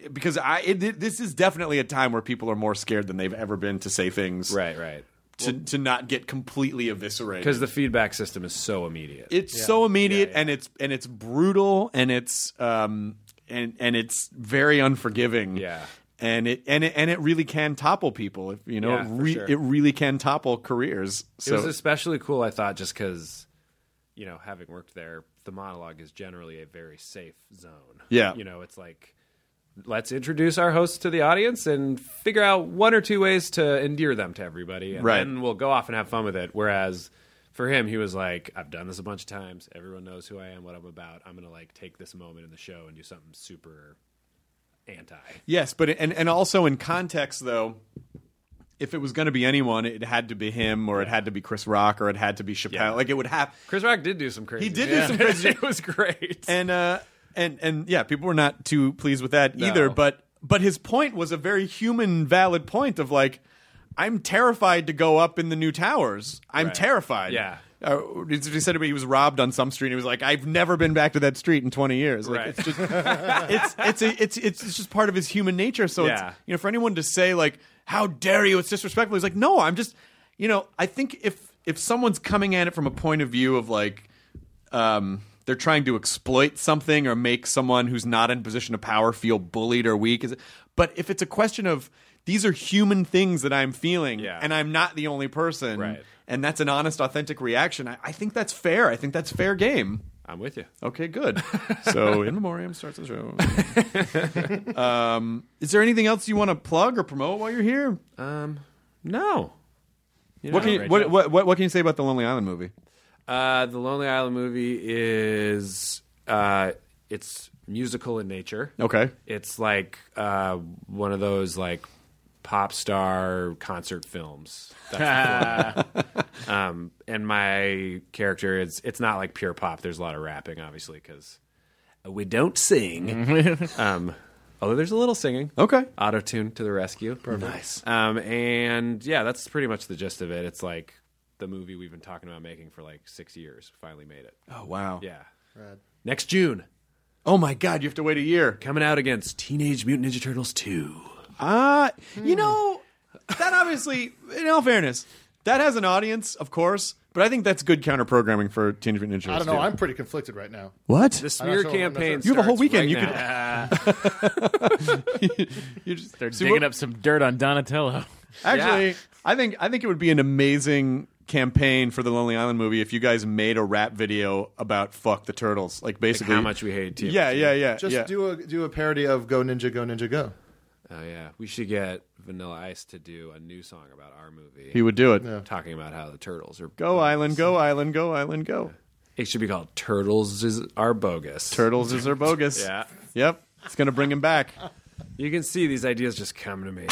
because I it, this is definitely a time where people are more scared than they've ever been to say things. Right, right. To, to not get completely eviscerated Because the feedback system is so immediate. It's Yeah. so immediate Yeah, yeah. and it's and it's brutal and it's um and and it's very unforgiving. Yeah. And it and it and it really can topple people. If you know, Yeah, it, for re- sure. it really can topple careers. So It was especially cool, I thought, just because, you know, having worked there, the monologue is generally a very safe zone. Yeah. You know, it's like, let's introduce our hosts to the audience and figure out one or two ways to endear them to everybody. And Right. then we'll go off and have fun with it. Whereas for him, he was like, I've done this a bunch of times. Everyone knows who I am, what I'm about. I'm going to like take this moment in the show and do something super anti. yes, but and and also in context though, if it was going to be anyone, it had to be him, or it had to be Chris Rock, or it had to be Chappelle. Yeah. Like it would have. Chris Rock did do some crazy. He did Yeah. do some crazy. It was great. and uh and and yeah, people were not too pleased with that No. either. But but his point was a very human, valid point of like, I'm terrified to go up in the new towers. I'm Right. terrified. Yeah. Uh, he said to me he was robbed on some street. And he was like, I've never been back to that street in twenty years. Like, Right. It's just it's it's a, it's it's it's just part of his human nature. So Yeah. it's, you know, for anyone to say like, how dare you? It's disrespectful. He's like, no, I'm just, you know, I think if if someone's coming at it from a point of view of like, um, they're trying to exploit something or make someone who's not in a position of power feel bullied or weak. Is it, but if it's a question of these are human things that I'm feeling, Yeah. and I'm not the only person, Right. and that's an honest, authentic reaction, I, I think that's fair. I think that's fair game. I'm with you. Okay, good. So, In Memoriam starts the show. um, is there anything else you want to plug or promote while you're here? Um, no. You What know, can you, Rachel. what, what, what, what can you say about the Lonely Island movie? Uh, the Lonely Island movie is uh, it's musical in nature. Okay. It's like uh, one of those like pop star concert films. That's the format. um, and my character is it's not like pure pop. There's a lot of rapping, obviously, because we don't sing. um, although there's a little singing. Okay. Auto tune to the rescue. Nice. Um, and yeah, that's pretty much the gist of it. It's like the movie we've been talking about making for like six years. Finally made it. Oh, wow. Yeah. Next June, Oh, my God. You have to wait a year. coming out against Teenage Mutant Ninja Turtles two. Uh, you know, that obviously, in all fairness, that has an audience, of course, but I think that's good counter programming for Teenage Mutant Ninja I Turtles. don't know. too. I'm pretty conflicted right now. What? The smear sure, I'm not campaign. sure. You have a whole starts weekend. right You now. you just They're See, digging what- up some dirt on Donatello. Actually, Yeah. I think I think it would be an amazing campaign for the Lonely Island movie if you guys made a rap video about fuck the turtles, like basically how much we hate T M N T. Yeah, yeah, yeah. Just yeah. do a do a parody of Go Ninja, Go Ninja, Go. Oh yeah, we should get Vanilla Ice to do a new song about our movie. He would do it. Yeah. talking about how the turtles are Go island, go island, go island, go. It should be called Turtles is are bogus. Turtles is our bogus. Yeah. Yep. It's gonna bring him back. You can see these ideas just come to me.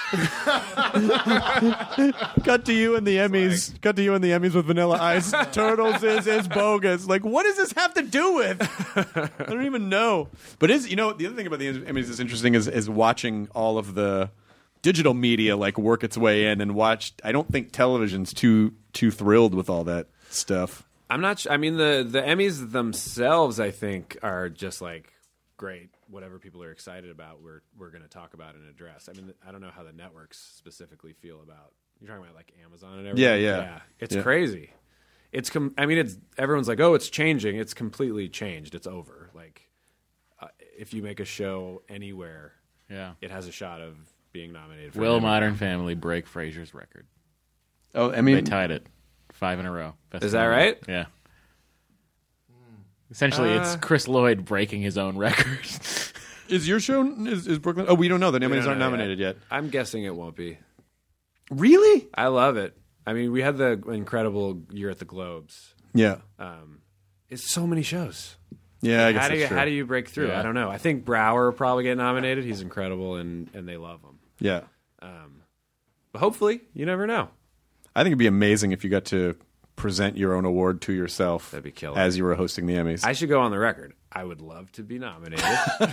Cut to you and the Emmys. Cut to you and the Emmys with Vanilla Ice. Turtles is is bogus. Like, what does this have to do with? I don't even know. But is you know the other thing about the Emmys that's interesting is is watching all of the digital media like work its way in and watch. I don't think television's too too thrilled with all that stuff. I'm not. Sh- I mean, the the Emmys themselves, I think, are just like great. Whatever people are excited about, we're we're going to talk about and address. I mean, I don't know how the networks specifically feel about. You're talking about like Amazon and everything. Yeah, yeah. yeah. It's Yeah. crazy. It's. Com- I mean, it's everyone's like, oh, it's changing. It's completely changed. It's over. Like, uh, if you make a show anywhere, Yeah. it has a shot of being nominated. for Will an Emmy. Modern Family break Frasier's record? Oh, I They mean, tied it five in a row. Best Is that movie. right? Yeah. Essentially, it's Uh, Chris Lloyd breaking his own record. is your show is, is Brooklyn? Oh, we don't know. The We Emmys don't aren't know nominated yet. I'm guessing it won't be. Really? I love it. I mean, we had the incredible year at the Globes. Yeah. Um, it's so many shows. Yeah, I guess How do that's you true. how do you break through? Yeah. I don't know. I think Brower will probably get nominated. He's incredible, and and they love him. Yeah. Um, but hopefully, you never know. I think it'd be amazing if you got to present your own award to yourself. That'd be killer. As you were hosting the Emmys. I should go on the record. I would love to be nominated.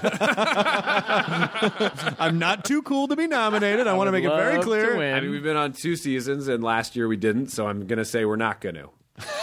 I'm not too cool to be nominated. I, want to would make it very love to clear. win. I mean, we've been on two seasons, and last year we didn't. So I'm gonna say we're not gonna.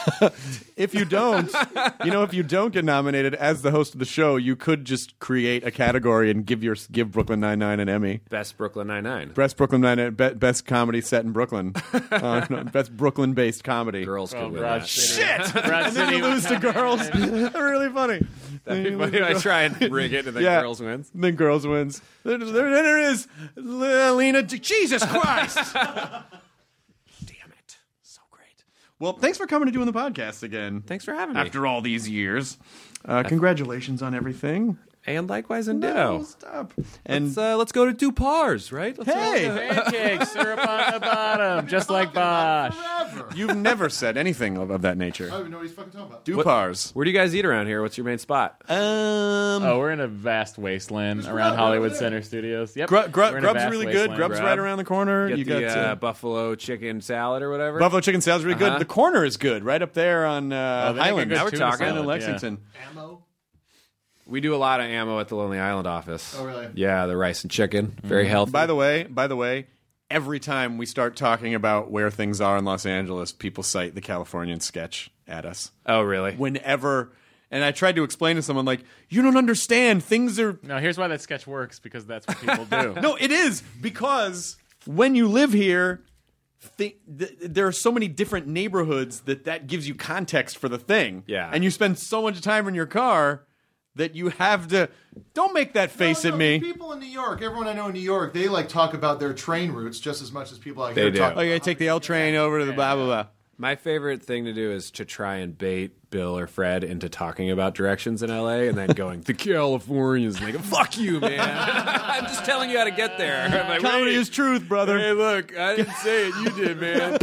If you don't, you know, if you don't get nominated as the host of the show, you could just create a category and give your give Brooklyn Nine-Nine an Emmy. Best Brooklyn Nine-Nine. Best Brooklyn Nine-Nine, be, best comedy set in Brooklyn. uh, no, best Brooklyn-based comedy. Girls could Oh, win Broad that. City. Shit! Broad And then you City. lose to girls. Really funny. That'd be funny if I try and rig it and then Yeah. Girls wins. Then girls wins. There, there, there is Lena. Jesus Christ! Damn it! So great. Well, thanks for coming and doing the podcast again. Thanks for having me. After all these years, uh, congratulations on everything. And likewise and No, ditto. stop. And Let's, uh, let's go to two pars, right? Let's hey, Pancakes, syrup on the bottom, just like Bosch. you've never said anything of, of that nature. I don't even know what he's fucking talking about. Dupars. Where do you guys eat around here? What's your main spot? Um, Oh, we're in a vast wasteland around Hollywood Center Studios. Yep. Gru- Gru- We're in a Grub's vast really good. wasteland. Grub's Grub. right around the corner. Get you the got uh, uh, buffalo chicken salad or whatever. buffalo chicken salad's really Uh-huh. good. The corner is good, right up there on uh, Oh, they make a Highland. good Now we're tuna talking. salad, in yeah. Lexington. Ammo? We do a lot of ammo at the Lonely Island office. Oh, really? Yeah, the rice and chicken. Very healthy. By the way, by the way, every time we start talking about where things are in Los Angeles, people cite the Californian sketch at us. oh, really? Whenever, and I tried to explain to someone like, you don't understand. Things are No, here's why that sketch works, because that's what people do. no, it is because when you live here. Th- th- there are so many different neighborhoods that that gives you context for the thing. Yeah. And you spend so much time in your car that you have to. Don't make that face No, no, at me. People in New York, everyone I know in New York, they like talk about their train routes just as much as people out They here do. talk. Oh, you gotta take the L train over to the blah blah blah. My favorite thing to do is to try and bait Bill or Fred into talking about directions in L A and then going, the Californians. And they go, fuck you, man. I'm just telling you how to get there. I'm like, Comedy "Wait, is truth, brother. Hey, look, I didn't say it. You did, man.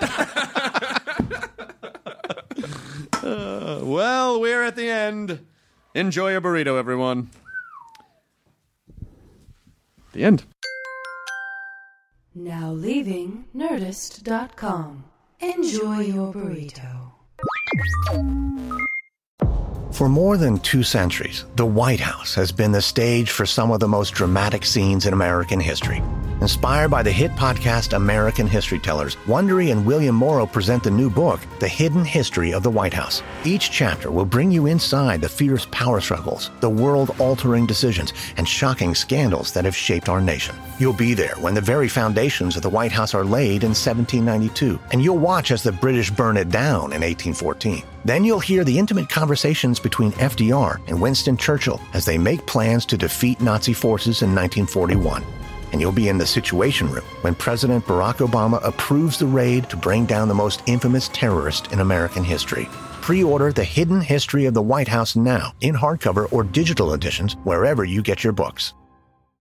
Uh, well, we're at the end. Enjoy a burrito, everyone. The end. Now leaving Nerdist dot com. Enjoy your burrito. For more than two centuries, the White House has been the stage for some of the most dramatic scenes in American history. Inspired by the hit podcast American History Tellers, Wondery and William Morrow present the new book, The Hidden History of the White House. Each chapter will bring you inside the fierce power struggles, the world-altering decisions, and shocking scandals that have shaped our nation. You'll be there when the very foundations of the White House are laid in seventeen ninety-two, and you'll watch as the British burn it down in eighteen fourteen. Then you'll hear the intimate conversations between F D R and Winston Churchill as they make plans to defeat Nazi forces in nineteen forty-one. And you'll be in the Situation Room when President Barack Obama approves the raid to bring down the most infamous terrorist in American history. Pre-order The Hidden History of the White House now in hardcover or digital editions wherever you get your books.